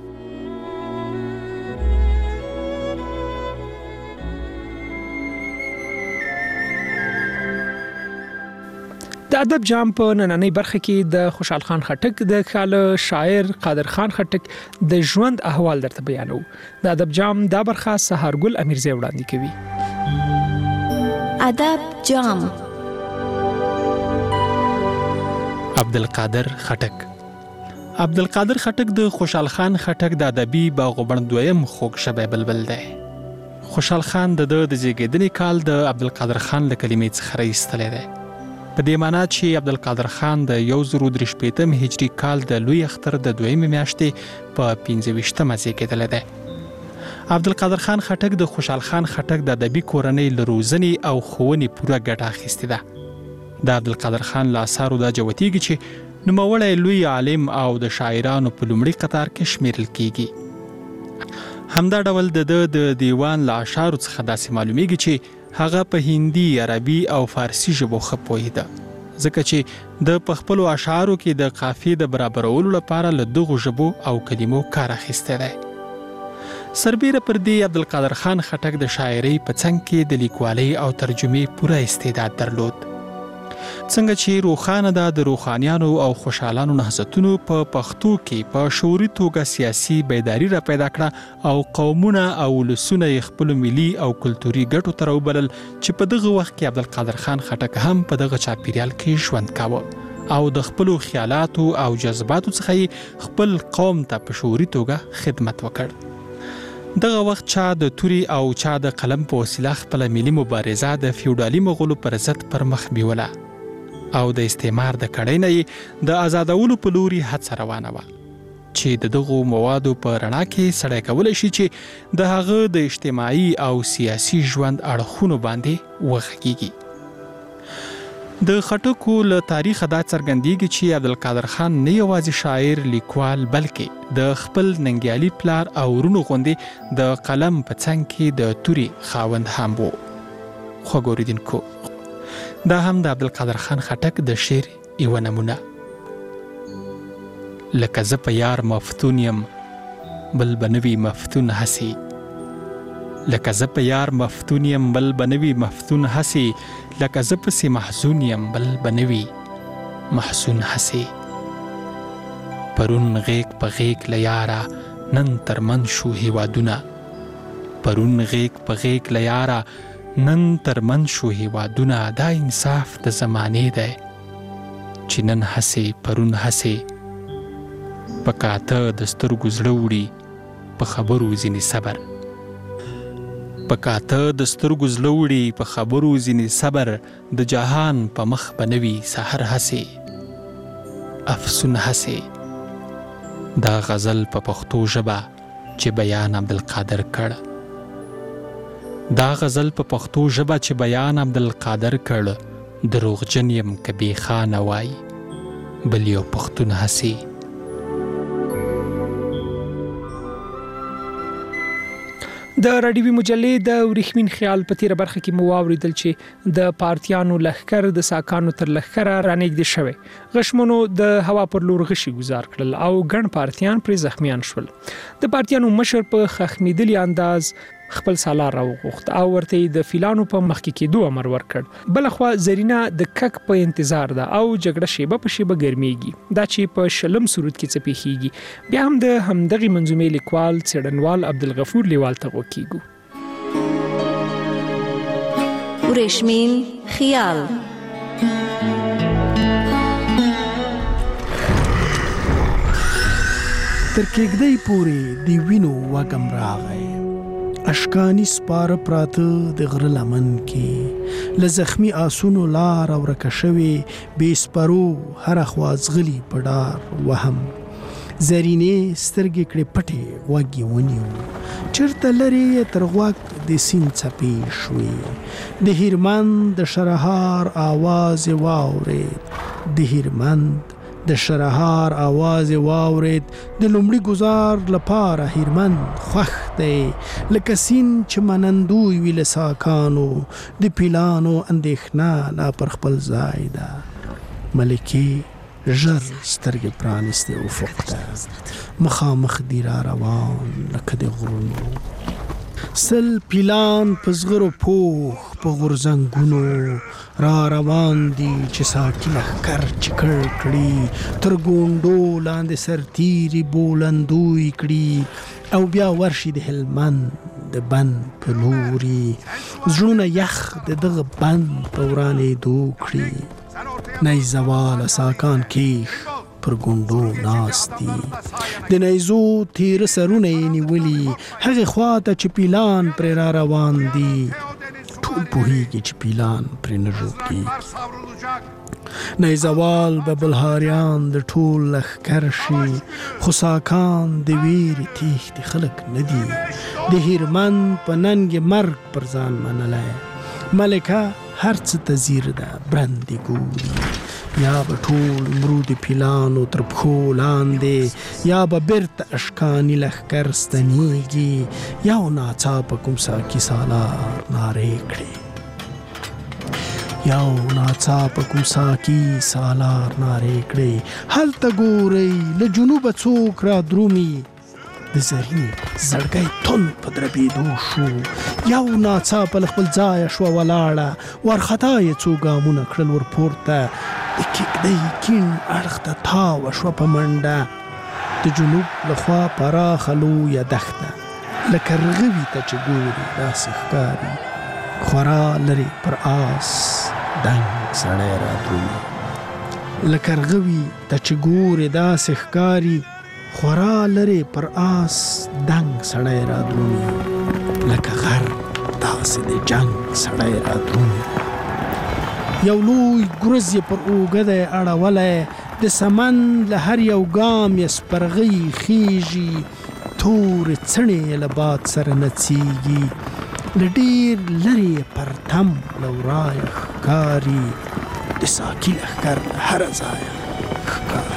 د ادب جام په نننۍ برخه کې د خوشحال خان خټک د خیال شاعر قادر خان خټک د ژوند احوال درته بیانو. د ادب جام دا برخه سهارګل امیرزی وړاندې کوي. ادب جام. عبدالقادر خټک. عبدالقادر خټک د خوشحال خان خټک د ادبي باغوبڼ دویم خوږ شبی بلبل دی. خوشحال خان د زیږیدنې کال د عبدالقادر خان له کلمې څخه راایستلی دی. په دې معنا چې عبدالقادر خان د 1023 هجري کال د لوی اختر د 2مې میاشتې په 25مه زیږیدلی دی. عبدالقادر خان خټک د خوشحال خان خټک د ادبي کورنۍ له روزنې او ښوونې پوره ګټه اخیستې ده. د عبدالقادر خان له اثارو دا جوتېږي چې نوموړی لوی عالم او د شاعرانو په لومړي قطار کې شمیرل کیږي. همدا ډول د دیوان له اشعارو څخه داسې معلومیږي چې هغه په هندي، عربي او فارسي ژبو ښه پوهېده، ځکه چې د په خپلو اشعارو کې د قافیې د برابرولو لپاره له دغو ژبو او کلمو کار اخیستی دی. سربیره پر دې عبدالقادر خان خټک د شاعرۍ په څنګ کې د لیکوالۍ او ترجمې پوره استعداد درلود. څنګه چې روښانه ده د روښانیانو او خوشحالانو نهضتونو په پښتو کې په شعوري توګه سیاسي بیداري را پیدا کړه او قومونه او ولسونه یې خپلو ملي او کلتوري ګټو ته راوبلل چې په دغه وخت کې عبدالقادر خان خټک هم په دغه چاپیریال کې ژوند کاوه او د خپلو خیالاتو او جذباتو څخه یې خپل قوم ته په شعوري توګه خدمت وکړ. دغه وخت چا د توري او چا د قلم په وسیله خپله ملي مبارزه د فیوډالي مغولو پر ضد پر مخ بیوله او د استعمار د کړۍ نه یې د آزادولو په لوري هڅه روانه وه چې د دغو موادو په رڼا کې سړی کولی شي چې د هغه د اجتماعي او سیاسي ژوند اړخونو باندې وغږیږي. د خټکو له تاریخه دا څرګندېږي چې عبدالقادر خان نه یوازې شاعر، لیکوال، بلکې د خپل ننګیالي پلار او ورونو غوندې د قلم په څنګ کې د توري خاوند هم و. خوږ اورېدونکو، دا هم د عبدالقادر خان خټک د شعر یوه نمونه. لکه زه په یار مفتون یم بل به نوي مفتون هسې، لکه زه په یار مفتون یم بل به نوي مفتون هسې، لکه زه پسې محزون یم بل به نوي محزون هسې. پرون غیږ په غیږ له یاره نن ترمن شو هیوادونه، پرون غیږ په غیږ له یاره نن ترمن شو هیوادونه دا انصاف د زمانې دی چې نن هسې پرون هسې په کاته د سترګو زړه وړي په خبرو ځینې صبر په کاته د سترګو زړه وړي په خبرو ځینې صبر د جهان په مخ به نه وي سحر هسې افسون هسې دا غزل په پښتو ژبه چې بیان عبدالقادر کړ دا غزل په پښتو ژبه چې بیان عبدالقادر کړ دروغجن یم که بې خانه وای بل یو پښتون هسې د راډیوي مجلې د ورېښمین خیال په تیره برخه کې مو واوریدل چې د پارتیانو لښکر د ساکانو تر لښکره رانږدې شوی غشمنو د هوا پر لور غشي گزار کړل او ګڼ پارتیان پرې زخمیان شول د پارتیانو مشر په خښمېدلي انداز خپل سالار راوغوښت او ورته د فیلانو په مخ کې کېدو امر ورکړ بلخوا زرینا د کک په انتظار ده او جګړه شیبه په شیبه ګرمیږي دا چې په شلم صورت کې څه پیښیږي بیا هم د همدغې منظومې لیکوال څېړنوال عبدالغفور لیوال ته غوږ کیږو ورېښمین خیال تر کېږدۍ پورې د وینو وږم راغی اشکانی سپاره پراته د غره لمن کې له زخمي آسونو لار ورکه شوې بې سپرو هره خوا ځغلي په ډار وهم زرینې سترګې کړې پټې غوږ یې ونیو چېرته لرې تر غوږ د سیند څپې شوې د هیرمند د شرهار آواز یې واورېد د هیرمند د شرهار آواز واورید د لومړي گزار لپاره هیرمند خوښ دی لکه سیند چې منندوی وي له ساکانو د پیلانو اندېښنه لا پر خپل ځای ده ملکې ژر سترګې پرانیستې افق ته مخامخ دی را روان لکه د غرونو سل پیلان په زغرو پوخ په غورځنګونو را روان دي چې ساکي لښکر چکړ کړي تر ګونډو لاندې سرتیري بولندوی کړي او بیا ورشي د هلمند د بند په لوري زړونه یخ د دغه بند په ورانېدو کړي نیزهواله ساکان کیښ پر ګونډو ناست دي د نیزو تیره سرونه یې نیولي هغې خوا ته چې پیلان پرې را روان دي ټول پوهېږي چې پیلان پرې نه ژوبلېږي نیزوال به بلهاریان د ټول لښکر شي خو ساکان د ویرې تېښتې خلک نه دي د هیرمند په ننګ مرګ پر ځان منلی ملکه هر څه ته ځیر ده برندې ګوري یا به ټول مرو د پیلانو تر پښو لاندې یا به بیرته اشکاني لښکر ستنېږي یا ناڅاپه کوم ساکي سالار نارې کړي یو ناڅاپه کوم ساکي سالار نارې کړي هلته ګورئ له جنوبه څوک را درومي د زرینې زړګی تند په دربېدو شو یو ناڅاپه له خپل ځایه شوه ولاړه وارخطا یې څو ګامونه کړل ورپورته د کېږدۍ کیڼ اړخ ته تاوه شوه په منډه د جنوب لخوا پراخه لویه دښته لکه رغوي ته چې ګوري داسې ښکاري خورا لرې پر آس دنګ سړی رادرومي لکه رغوي ته چې ګوري داسې ښکاري خورا لرې پر آس دنګ سړی رادرومي لکه غر داسې د جنګ سړی رادرومي یو لوی ګرز یې پر اوږه دی اړولی د سمن له هر یو ګام یې سپرغۍ خیږي تورې څڼې یې له باد سره نڅیږي له ډېر لرې پرتم له ورایه ښکاري د ساکي لښکر له هره ځایه ښکاري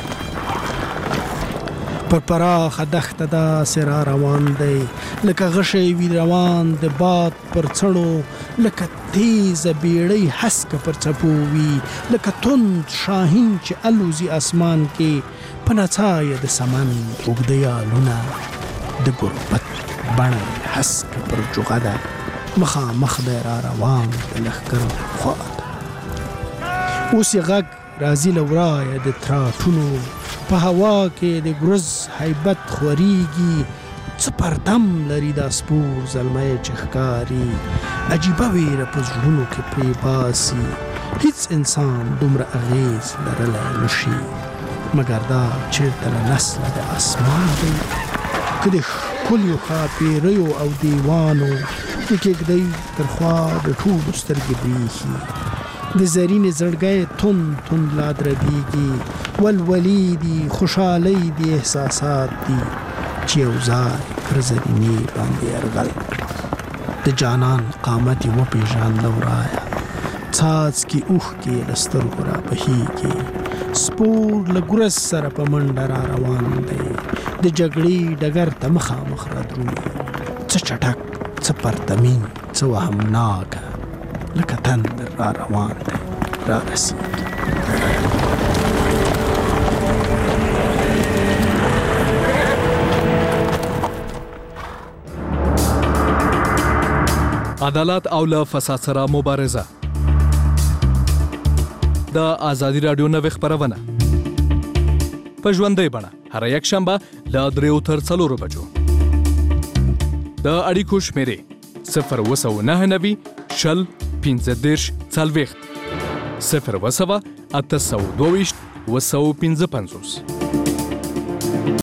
پر پراخه دښته داسې را روان دی لکه غشی وي روان د باد پر څڼو لکه تیزه بیړۍ هسکه پر څپو وي لکه تند شاهین چې الوزي اسمان کې په نڅا یې د سمن اوږده یالونه د ګربت بڼه هسکه پر جوغه ده مخامخ دی را روان د لښکر خواته اوس یې غږ راځي له ورایه د تراټونو په هوا کې د ګرز هیبت خورېږي څه پردم لري دا سپور زلمی چې ښکاري عجیبه ویره په زړونو کې پرې باسي هیڅ انسان دومره اغیز لرلی نشي مګر دا چېرته له نسله د اسمان دی که د ښکلیو ښاپېریو او دیوانو د کېږدۍ تر خوا د ټولو سترګې بریښي د زرینې زړګی توند توند لا دربیږي ولولې دي خوشحالۍ دي احساسات دي چې یو ځای پر زرینې باندې یرغل کړي د جانان قامت یې وپېژانده ورایه څاڅکي اوښکې له سترګو رابهیږي سپور له ګرس سره په منډه را روان دی د جګړې ډګر ته مخامخ را درومي څه چټک څه پرتمین څه وهمناکه لکه تندر را روان دی را رسیږي عدالت او له فساد سره مبارزه د آزادی رادیو نوې خبرونه په ژوندۍ بڼه هر یک شنبه له 3 تر 4 بجو د اړیکو شمیرې 029 شل 15 40 0 822 255